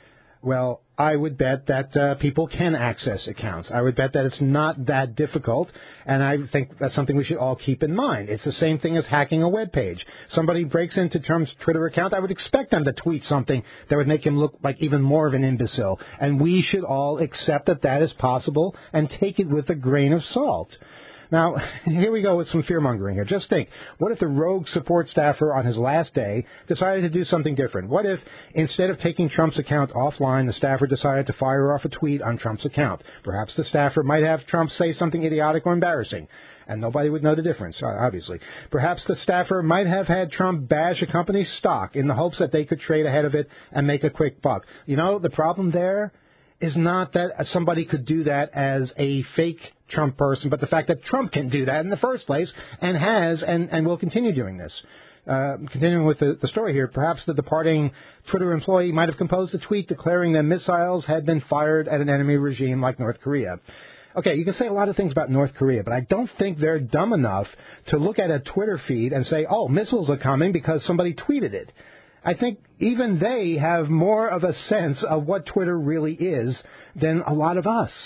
Well, I would bet that uh, people can access accounts. I would bet that it's not that difficult, and I think that's something we should all keep in mind. It's the same thing as hacking a web page. Somebody breaks into Trump's Twitter account, I would expect them to tweet something that would make him look like even more of an imbecile. And we should all accept that that is possible and take it with a grain of salt. Now, here we go with some fear-mongering here. Just think, what if the rogue support staffer on his last day decided to do something different? What if, instead of taking Trump's account offline, the staffer decided to fire off a tweet on Trump's account? Perhaps the staffer might have Trump say something idiotic or embarrassing, and nobody would know the difference, obviously. Perhaps the staffer might have had Trump bash a company's stock in the hopes that they could trade ahead of it and make a quick buck. You know, the problem there is not that somebody could do that as a fake Trump person, but the fact that Trump can do that in the first place and has and, and will continue doing this. Uh, continuing with the, the story here, perhaps the departing Twitter employee might have composed a tweet declaring that missiles had been fired at an enemy regime like North Korea. Okay, you can say a lot of things about North Korea, but I don't think they're dumb enough to look at a Twitter feed and say, oh, missiles are coming because somebody tweeted it. I think even they have more of a sense of what Twitter really is than a lot of us.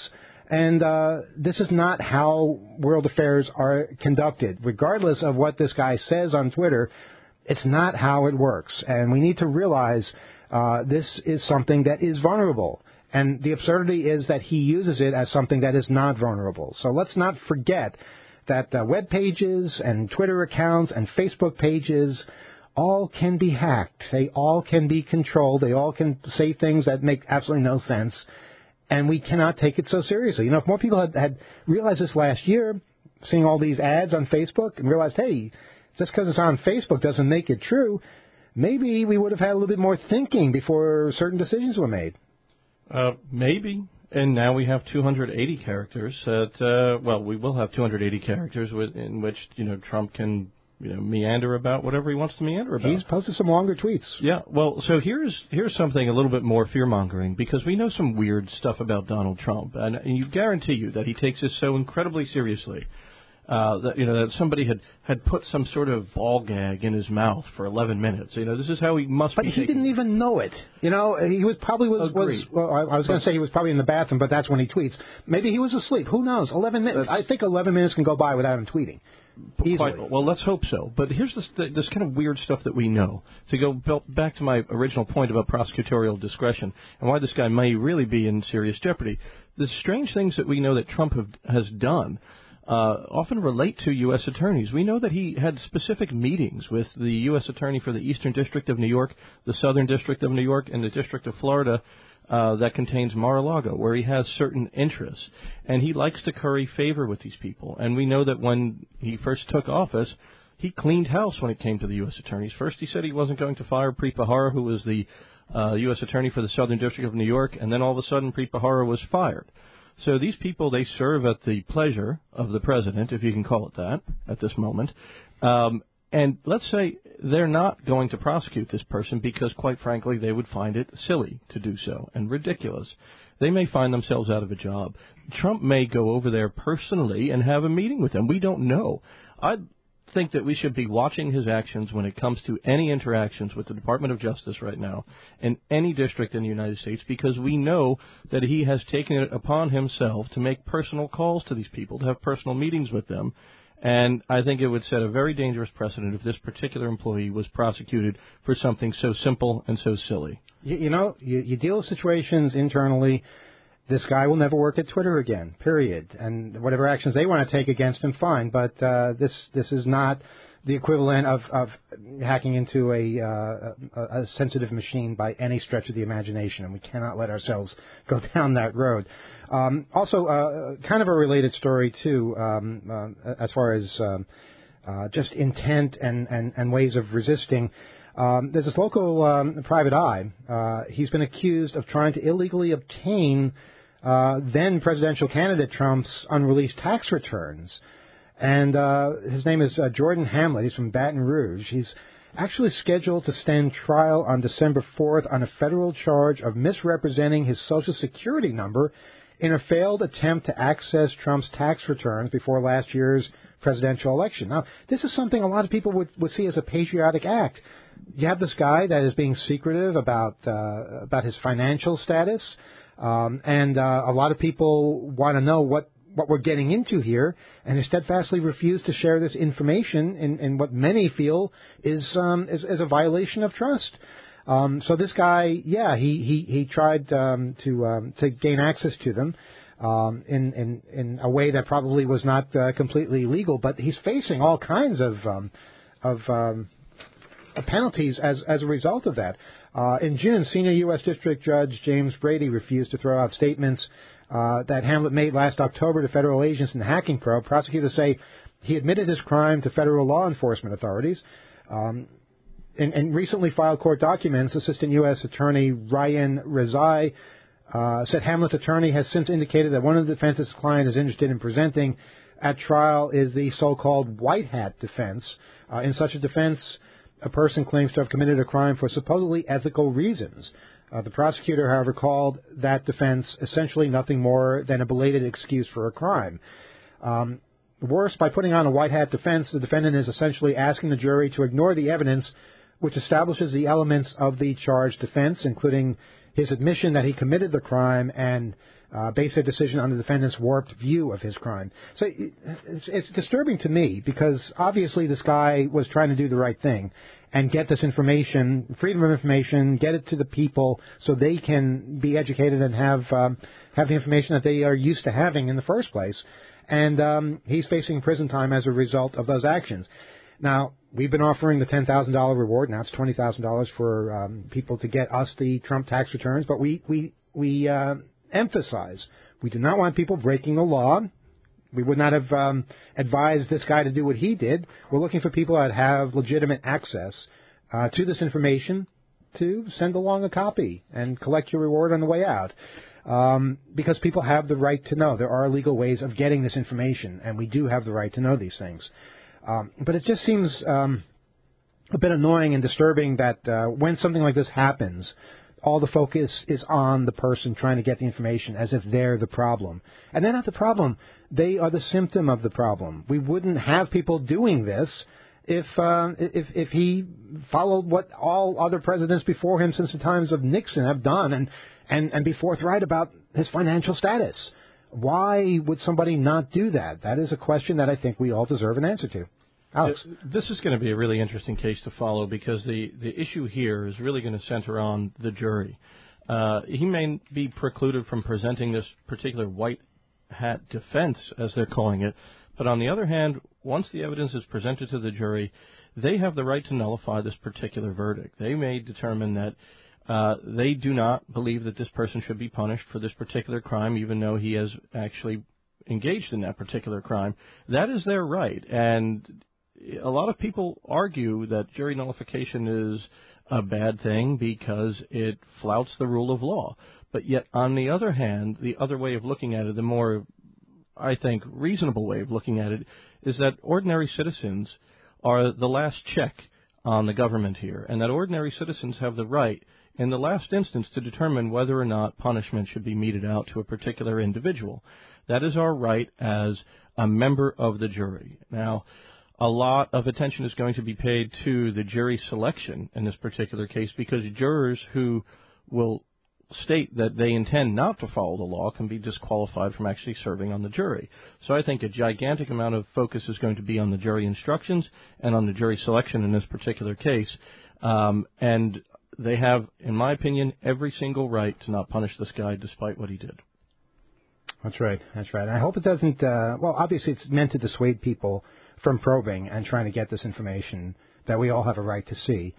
And uh, this is not how world affairs are conducted. Regardless of what this guy says on Twitter, it's not how it works. And we need to realize uh, this is something that is vulnerable. And the absurdity is that he uses it as something that is not vulnerable. So let's not forget that uh, web pages and Twitter accounts and Facebook pages all can be hacked. They all can be controlled. They all can say things that make absolutely no sense. And we cannot take it so seriously. You know, if more people had, had realized this last year, seeing all these ads on Facebook, and realized, hey, just because it's on Facebook doesn't make it true, maybe we would have had a little bit more thinking before certain decisions were made. Uh, maybe. And now we have two hundred eighty characters that, uh, well, we will have two hundred eighty characters with, in which, you know, Trump can, you know, meander about whatever he wants to meander about. He's posted some longer tweets. Yeah, well, so here's here's something a little bit more fear-mongering, because we know some weird stuff about Donald Trump, and, and you guarantee you that he takes this so incredibly seriously. Uh, that, you know, that somebody had, had put some sort of ball gag in his mouth for eleven minutes. You know, this is how he must but be. But he taking didn't even know it. You know, he was probably was, was well, I, I was going to say he was probably in the bathroom, but that's when he tweets. Maybe he was asleep. Who knows? eleven minutes. I think eleven minutes can go by without him tweeting. Easily. Quite, well, let's hope so. But here's this, this kind of weird stuff that we know. To go back to my original point about prosecutorial discretion and why this guy may really be in serious jeopardy, the strange things that we know that Trump have, has done Uh, often relate to U S attorneys. We know that he had specific meetings with the U S attorney for the Eastern District of New York, the Southern District of New York, and the District of Florida uh, that contains Mar-a-Lago, where he has certain interests. And he likes to curry favor with these people. And we know that when he first took office, he cleaned house when it came to the U S attorneys. First, he said he wasn't going to fire Preet Bharara, who was the uh, U S attorney for the Southern District of New York, and then all of a sudden Preet Bharara was fired. So these people, they serve at the pleasure of the president, if you can call it that, at this moment. Um, and let's say they're not going to prosecute this person because, quite frankly, they would find it silly to do so and ridiculous. They may find themselves out of a job. Trump may go over there personally and have a meeting with them. We don't know. I think that we should be watching his actions when it comes to any interactions with the Department of Justice right now in any district in the United States, because we know that he has taken it upon himself to make personal calls to these people, to have personal meetings with them. And I think it would set a very dangerous precedent if this particular employee was prosecuted for something so simple and so silly. You, you know, you, you deal with situations internally. This guy will never work at Twitter again, period. And whatever actions they want to take against him, fine. But uh, this this is not the equivalent of, of hacking into a, uh, a, a sensitive machine by any stretch of the imagination, and we cannot let ourselves go down that road. Um, also, uh, kind of a related story, too, um, uh, as far as um, uh, just intent and, and, and ways of resisting. Um, there's this local um, private eye. Uh, he's been accused of trying to illegally obtain uh, then presidential candidate Trump's unreleased tax returns. And uh, his name is uh, Jordan Hamlet. He's from Baton Rouge. He's actually scheduled to stand trial on December fourth on a federal charge of misrepresenting his Social Security number in a failed attempt to access Trump's tax returns before last year's presidential election. Now, this is something a lot of people would, would see as a patriotic act. You have this guy that is being secretive about uh, about his financial status, um, and uh, a lot of people want to know what, what we're getting into here, and he steadfastly refused to share this information in, in what many feel is, um, is is a violation of trust. Um, so this guy, yeah, he he, he tried um, to um, to gain access to them um, in, in in a way that probably was not uh, completely legal, but he's facing all kinds of um, of um, penalties as as a result of that. Uh, in June, senior U S District Judge James Brady refused to throw out statements uh, that Hamlet made last October to federal agents in the hacking probe. Prosecutors say he admitted his crime to federal law enforcement authorities. Um, in, in recently filed court documents, Assistant U S Attorney Ryan Rezai uh, said Hamlet's attorney has since indicated that one of the defense's client is interested in presenting at trial is the so-called white hat defense. Uh, in such a defense, a person claims to have committed a crime for supposedly ethical reasons. Uh, the prosecutor, however, called that defense essentially nothing more than a belated excuse for a crime. Um, worse, by putting on a white hat defense, the defendant is essentially asking the jury to ignore the evidence which establishes the elements of the charged offense, including his admission that he committed the crime and uh, base their decision on the defendant's warped view of his crime. So it's, it's disturbing to me because obviously this guy was trying to do the right thing and get this information, freedom of information, get it to the people so they can be educated and have um, have the information that they are used to having in the first place. And um, he's facing prison time as a result of those actions. Now, we've been offering the ten thousand dollars reward. Now it's twenty thousand dollars for um, people to get us the Trump tax returns. But we, we, we uh, emphasize we do not want people breaking the law. We would not have um, advised this guy to do what he did. We're looking for people that have legitimate access uh, to this information to send along a copy and collect your reward on the way out. Um, because people have the right to know. There are legal ways of getting this information, and we do have the right to know these things. Um, but it just seems um, a bit annoying and disturbing that uh, when something like this happens, all the focus is on the person trying to get the information as if they're the problem. And they're not the problem. They are the symptom of the problem. We wouldn't have people doing this if uh, if if he followed what all other presidents before him since the times of Nixon have done and, and, and be forthright about his financial status. Why would somebody not do that? That is a question that I think we all deserve an answer to. Alex. This is going to be a really interesting case to follow because the, the issue here is really going to center on the jury. Uh, he may be precluded from presenting this particular white hat defense, as they're calling it. But on the other hand, once the evidence is presented to the jury, they have the right to nullify this particular verdict. They may determine that uh, they do not believe that this person should be punished for this particular crime, even though he has actually engaged in that particular crime. That is their right. And a lot of people argue that jury nullification is a bad thing because it flouts the rule of law. But yet, on the other hand, the other way of looking at it, the more, I think, reasonable way of looking at it, is that ordinary citizens are the last check on the government here, and that ordinary citizens have the right, in the last instance, to determine whether or not punishment should be meted out to a particular individual. That is our right as a member of the jury. Now, a lot of attention is going to be paid to the jury selection in this particular case because jurors who will state that they intend not to follow the law can be disqualified from actually serving on the jury. So I think a gigantic amount of focus is going to be on the jury instructions and on the jury selection in this particular case. Um, and they have, in my opinion, every single right to not punish this guy despite what he did. That's right. That's right. I hope it doesn't, uh, well, obviously it's meant to dissuade people from probing and trying to get this information that we all have a right to see.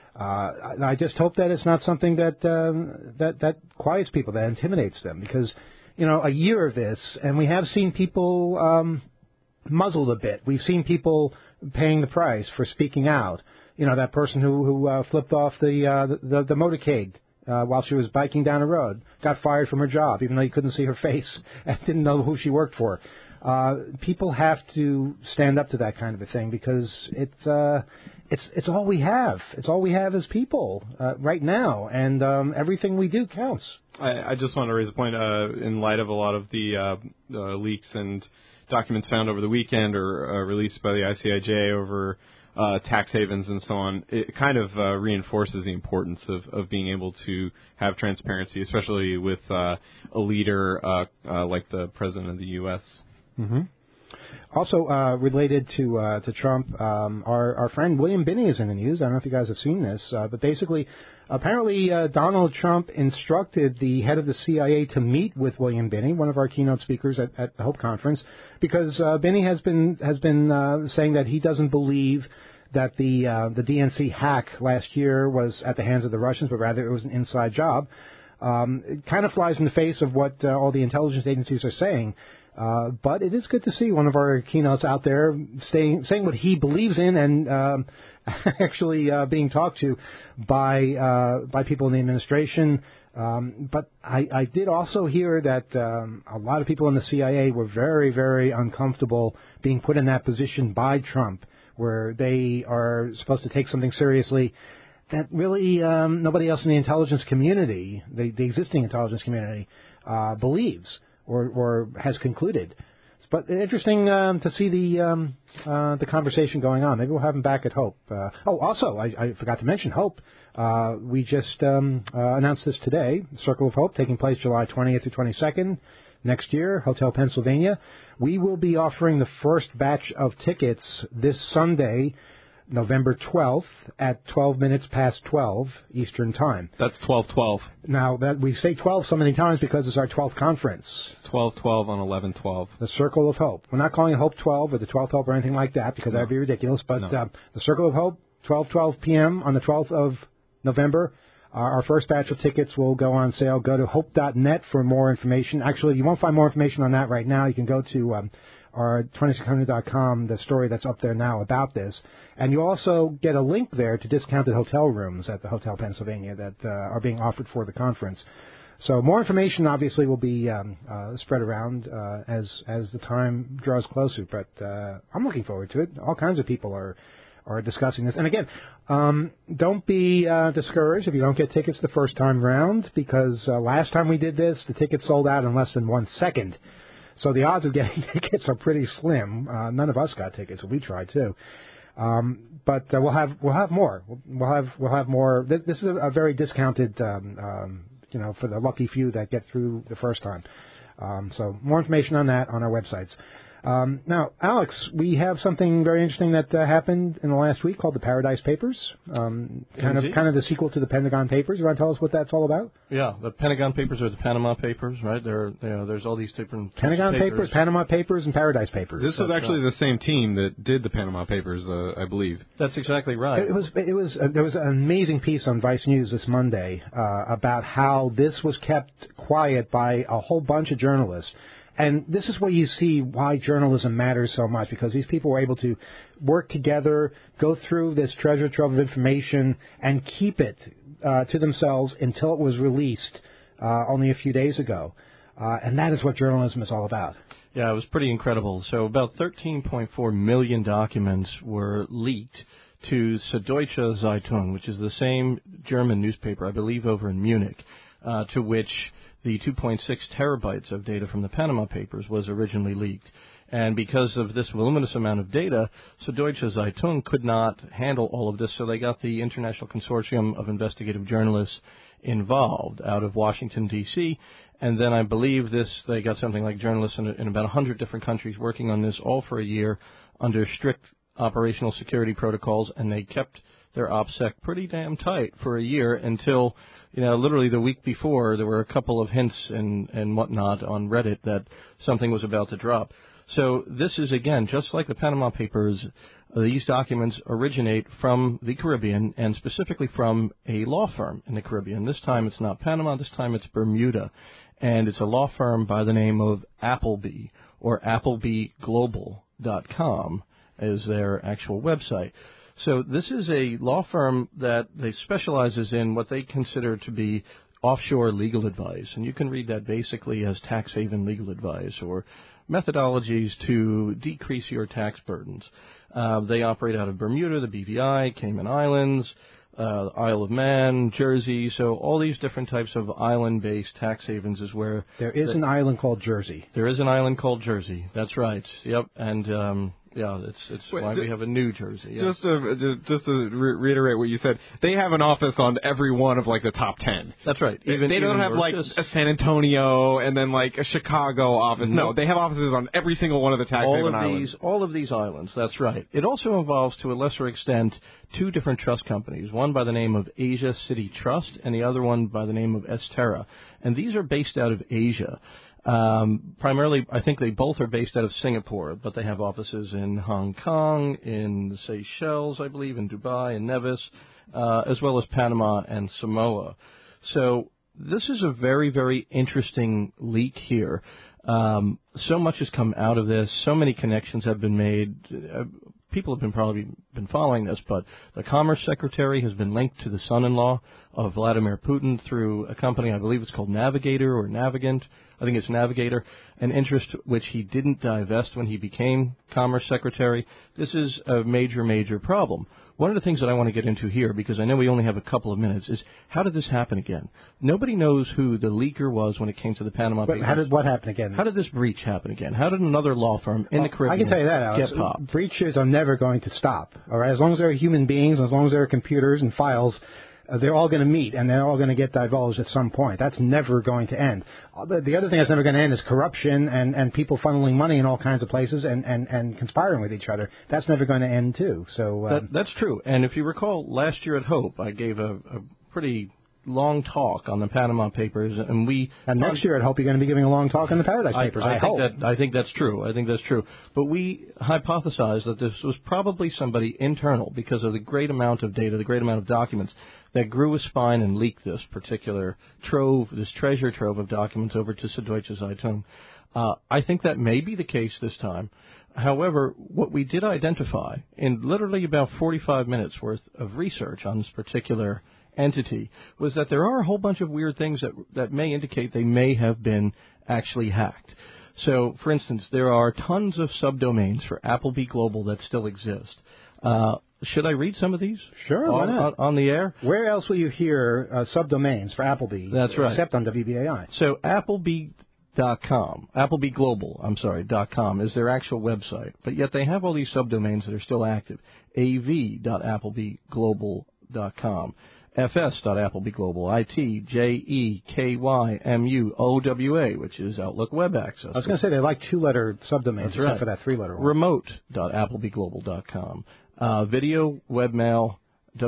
Uh, I just hope that it's not something that, um, that that quiets people, that intimidates them, because, you know, a year of this, and we have seen people um, muzzled a bit. We've seen people paying the price for speaking out. You know, that person who, who uh, flipped off the, uh, the, the motorcade uh, while she was biking down the road, got fired from her job, even though you couldn't see her face and didn't know who she worked for. Uh, people have to stand up to that kind of a thing because it's uh, it's it's all we have. It's all we have as people uh, right now, and um, everything we do counts. I, I just want to raise a point uh, in light of a lot of the uh, uh, leaks and documents found over the weekend or uh, released by the I C I J over uh, tax havens and so on. It kind of uh, reinforces the importance of, of being able to have transparency, especially with uh, a leader uh, uh, like the President of the U S Mm-hmm. Also, uh, related to uh, to Trump, um, our, our friend William Binney is in the news. I don't know if you guys have seen this, uh, but basically, apparently uh, Donald Trump instructed the head of the C I A to meet with William Binney, one of our keynote speakers at, at the Hope Conference, because uh, Binney has been has been uh, saying that he doesn't believe that the uh, the D N C hack last year was at the hands of the Russians, but rather it was an inside job. Um, it kind of flies in the face of what uh, all the intelligence agencies are saying. Uh, but it is good to see one of our keynotes out there staying, saying what he believes in and um, actually uh, being talked to by uh, by people in the administration. Um, but I, I did also hear that um, a lot of people in the C I A were very, very uncomfortable being put in that position by Trump, where they are supposed to take something seriously that really um, nobody else in the intelligence community, the, the existing intelligence community, uh, believes. Or, or has concluded. But interesting um, to see the um, uh, the conversation going on. Maybe we'll have him back at Hope. Uh, oh, also, I, I forgot to mention Hope. Uh, we just um, uh, announced this today. Circle of Hope taking place July twentieth through twenty-second next year, Hotel Pennsylvania. We will be offering the first batch of tickets this Sunday, November twelfth at twelve minutes past twelve Eastern Time. That's twelve twelve. Now, that we say twelve so many times because it's our twelfth conference. twelve twelve on eleven twelve. The Circle of Hope. We're not calling it Hope twelve or the twelfth Hope or anything like that because no. that would be ridiculous. But no. uh, the Circle of Hope, twelve twelve p.m. on the twelfth of November. Uh, our first batch of tickets will go on sale. Go to hope dot net for more information. Actually, you won't find more information on that right now. You can go to um, our twenty-six hundred dot com, the story that's up there now about this. And you also get a link there to discounted hotel rooms at the Hotel Pennsylvania that uh, are being offered for the conference. So more information obviously will be um, uh, spread around uh, as as the time draws closer. But uh, I'm looking forward to it. All kinds of people are are discussing this. And again, um, don't be uh, discouraged if you don't get tickets the first time round, because uh, last time we did this, the tickets sold out in less than one second. So the odds of getting tickets are pretty slim. Uh, none of us got tickets, but we tried too. Um, but uh, we'll have we'll have more. We'll have we'll have more. This, this is a, a very discounted, um, um, you know, for the lucky few that get through the first time. Um, so more information on that on our websites. Um, now, Alex, we have something very interesting that uh, happened in the last week called the Paradise Papers, um, kind Indeed. of kind of the sequel to the Pentagon Papers. You want to tell us what that's all about? Yeah, the Pentagon Papers are the Panama Papers, right? There, you know, there's all these different Pentagon papers. papers, Panama Papers, and Paradise Papers. This is actually right. the same team that did the Panama Papers, uh, I believe. That's exactly right. It was. It was. Uh, there was an amazing piece on Vice News this Monday uh, about how this was kept quiet by a whole bunch of journalists. And this is where you see why journalism matters so much, because these people were able to work together, go through this treasure trove of information, and keep it uh, to themselves until it was released uh, only a few days ago. Uh, and that is what journalism is all about. Yeah, it was pretty incredible. So about thirteen point four million documents were leaked to Süddeutsche Zeitung, which is the same German newspaper, I believe, over in Munich, uh, to which the two point six terabytes of data from the Panama Papers was originally leaked. And because of this voluminous amount of data, Süddeutsche Zeitung could not handle all of this, so they got the International Consortium of Investigative Journalists involved out of Washington, D C, and then I believe this, they got something like journalists in, in about one hundred different countries working on this all for a year under strict operational security protocols, and they kept their OPSEC pretty damn tight for a year until, you know, literally the week before, there were a couple of hints and, and whatnot on Reddit that something was about to drop. So this is, again, just like the Panama Papers, uh, these documents originate from the Caribbean and specifically from a law firm in the Caribbean. This time it's not Panama, this time it's Bermuda. And it's a law firm by the name of Appleby, or appleby global dot com is their actual website. So this is a law firm that they specializes in what they consider to be offshore legal advice. And you can read that basically as tax haven legal advice or methodologies to decrease your tax burdens. Uh, they operate out of Bermuda, the B V I, Cayman Islands, uh, Isle of Man, Jersey. So all these different types of island-based tax havens is where... There is the, an island called Jersey. There is an island called Jersey. That's right. Yep. And... Um, Yeah, it's it's Wait, why just, we have a New Jersey. Yeah. Just to just to re- reiterate what you said, they have an office on every one of like the top ten. That's right. Even, they don't even have like just, a San Antonio and then like a Chicago office. No, they have offices on every single one of the tax all haven of islands. These, all of these islands. That's right. It also involves, to a lesser extent, two different trust companies. One by the name of Asia City Trust, and the other one by the name of Estera. And these are based out of Asia. Um, primarily, I think they both are based out of Singapore, but they have offices in Hong Kong, in the Seychelles, I believe, in Dubai, in Nevis, uh, as well as Panama and Samoa. So this is a very, very interesting leak here. Um, so much has come out of this. So many connections have been made. Uh, people have been probably been following this, but the Commerce Secretary has been linked to the son-in-law of Vladimir Putin through a company, I believe it's called Navigator or Navigant. I think it's Navigator, an interest which he didn't divest when he became Commerce Secretary. This is a major, major problem. one of the things that I want to get into here, because I know we only have a couple of minutes, is how did this happen again? Nobody knows who the leaker was when it came to the Panama But Papers. how did what happen again? How did this breach happen again? How did another law firm in Well, the Caribbean I can tell you that, Alex. get popped? Breaches are never going to stop. All right, as long as there are human beings, as long as there are computers and files, uh, they're all going to meet and they're all going to get divulged at some point. That's never going to end. Uh, The the other thing that's never going to end is corruption and, and people funneling money in all kinds of places and, and, and conspiring with each other. That's never going to end too. So um, That, that's true. And if you recall, last year at Hope, I gave a, a pretty long talk on the Panama Papers, and we and next year, I hope you're going to be giving a long talk on the Paradise I, Papers. I, I, think hope. that I think that's true. I think that's true. But we hypothesized that this was probably somebody internal because of the great amount of data, the great amount of documents that grew a spine and leaked this particular trove, this treasure trove of documents over to Süddeutsche Zeitung. Uh, I think that may be the case this time. However, what we did identify in literally about forty-five minutes worth of research on this particular entity was that there are a whole bunch of weird things that that may indicate they may have been actually hacked. So, for instance, there are tons of subdomains for Appleby Global that still exist. Uh, should I read some of these? Sure, why on, not? on, on the air? Where else will you hear uh, subdomains for Appleby? That's right. Except on W B A I. So Appleby dot com, Appleby Global, I'm sorry, dot com is their actual website, but yet they have all these subdomains that are still active. A V dot Appleby Global dot com, F S dot Appleby Global, I T J E K Y M U O W A, which is Outlook Web Access. I was going to say they like two-letter subdomains That's except right. for that three-letter one. Remote dot Appleby Global dot com, uh, video, webmail,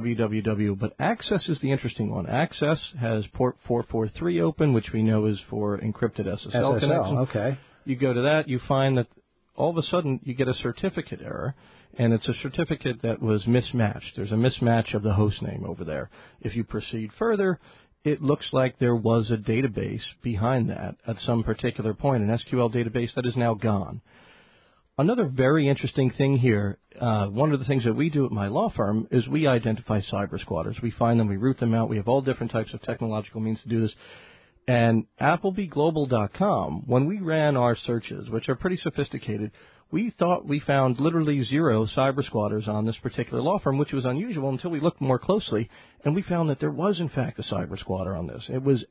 www. But Access is the interesting one. Access has port four forty-three open, which we know is for encrypted S S L, S S L, connection. okay. You go to that, you find that all of a sudden you get a certificate error, and it's a certificate that was mismatched. There's a mismatch of the host name over there. If you proceed further, it looks like there was a database behind that at some particular point, an S Q L database that is now gone. Another very interesting thing here, uh, one of the things that we do at my law firm is we identify cyber squatters. We find them, we root them out. We have all different types of technological means to do this. And Appleby Global dot com, when we ran our searches, which are pretty sophisticated, we thought we found literally zero cyber squatters on this particular law firm, which was unusual until we looked more closely, and we found that there was, in fact, a cyber squatter on this. It was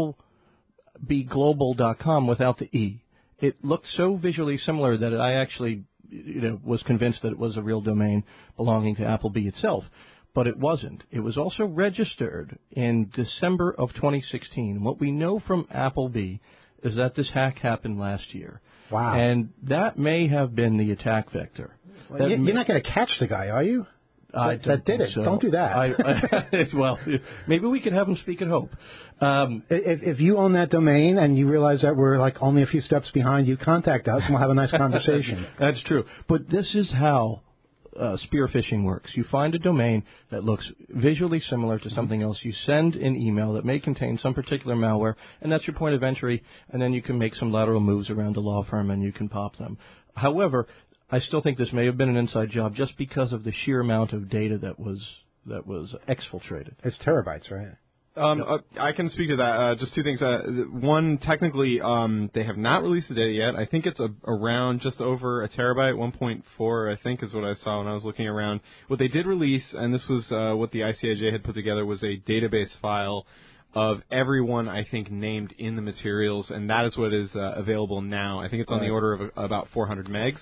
Appleby Global dot com without the E. It looked so visually similar that I actually, you know, was convinced that it was a real domain belonging to Appleby itself. But it wasn't. It was also registered in December of twenty sixteen. What we know from Appleby is that this hack happened last year. Wow. And that may have been the attack vector. Well, That you- may- you're not going to catch the guy, are you? I that, don't that did think it. so. Don't do that. I, I, well, maybe we could have him speak at Hope. Um, if, if you own that domain and you realize that we're like only a few steps behind, you contact us and we'll have a nice conversation. That's true. But this is how uh, spear phishing works. You find a domain that looks visually similar to something else. You send an email that may contain some particular malware, and that's your point of entry, and then you can make some lateral moves around a law firm and you can pop them. However, I still think this may have been an inside job just because of the sheer amount of data that was that was exfiltrated. It's terabytes, right? Um, uh, I can speak to that. Uh, just two things. Uh, one, technically, um, they have not released the data yet. I think it's a, around just over a terabyte, one point four, I think, is what I saw when I was looking around. What they did release, and this was uh, what the I C I J had put together, was a database file of everyone, I think, named in the materials, and that is what is uh, available now. I think it's on Right. the order of uh, about four hundred megs.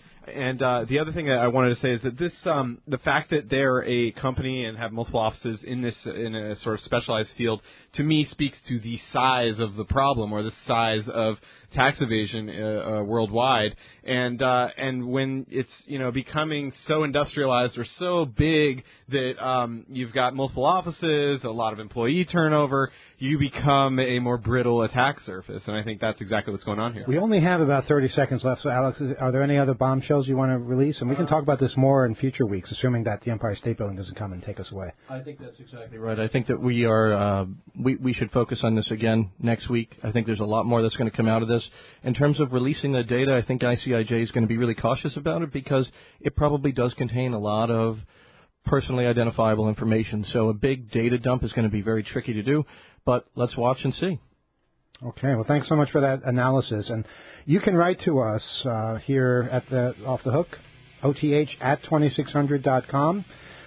And uh, the other thing that I wanted to say is that this, um, the fact that they're a company and have multiple offices in this, in a sort of specialized field, to me speaks to the size of the problem or the size of tax evasion uh, uh, worldwide. And uh, and when it's you know becoming so industrialized or so big that um, you've got multiple offices, a lot of employee turnover, you become a more brittle attack surface. And I think that's exactly what's going on here. We only have about thirty seconds left, so Alex, is- are there any other bombshells you want to release? And we can talk about this more in future weeks, assuming that the Empire State Building doesn't come and take us away. I think that's exactly right. I think that we are uh, we we should focus on this again next week. I think there's a lot more that's going to come out of this. In terms of releasing the data, I think I C I J is going to be really cautious about it because it probably does contain a lot of personally identifiable information. So a big data dump is going to be very tricky to do. But let's watch and see. Okay, well, thanks so much for that analysis. And you can write to us uh, here at the Off the Hook, O T H at twenty-six hundred dot com.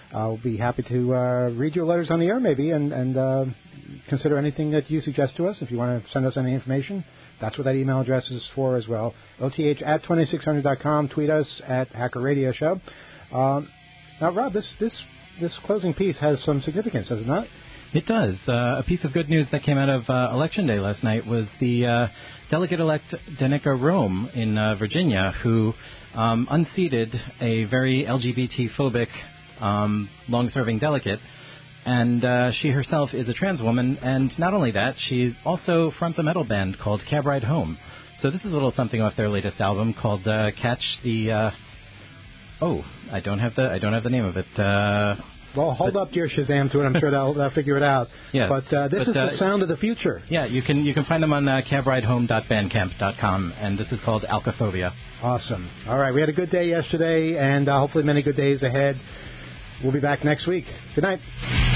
I'll be happy to uh, read your letters on the air maybe and, and uh, consider anything that you suggest to us. If you want to send us any information, that's what that email address is for as well. O T H at twenty-six hundred dot com. Tweet us at Hacker Radio Show. Um, now, Rob, this, this, this closing piece has some significance, does it not? It does. Uh, a piece of good news that came out of uh, Election Day last night was the uh, delegate-elect Danica Rome in uh, Virginia, who um, unseated a very L G B T-phobic um, long-serving delegate. And uh, she herself is a trans woman, and not only that, she also fronts a metal band called Cab Ride Home. So this is a little something off their latest album called uh, Catch the... Uh, oh, I don't have the I don't have the name of it. Uh, Well, hold but, up your Shazam to it. I'm sure they'll, they'll figure it out. Yeah, but uh, this but, is uh, the sound of the future. Yeah, you can you can find them on uh, cab ride home dot bandcamp dot com, and this is called Alcophobia. Awesome. All right, we had a good day yesterday, and uh, hopefully many good days ahead. We'll be back next week. Good night.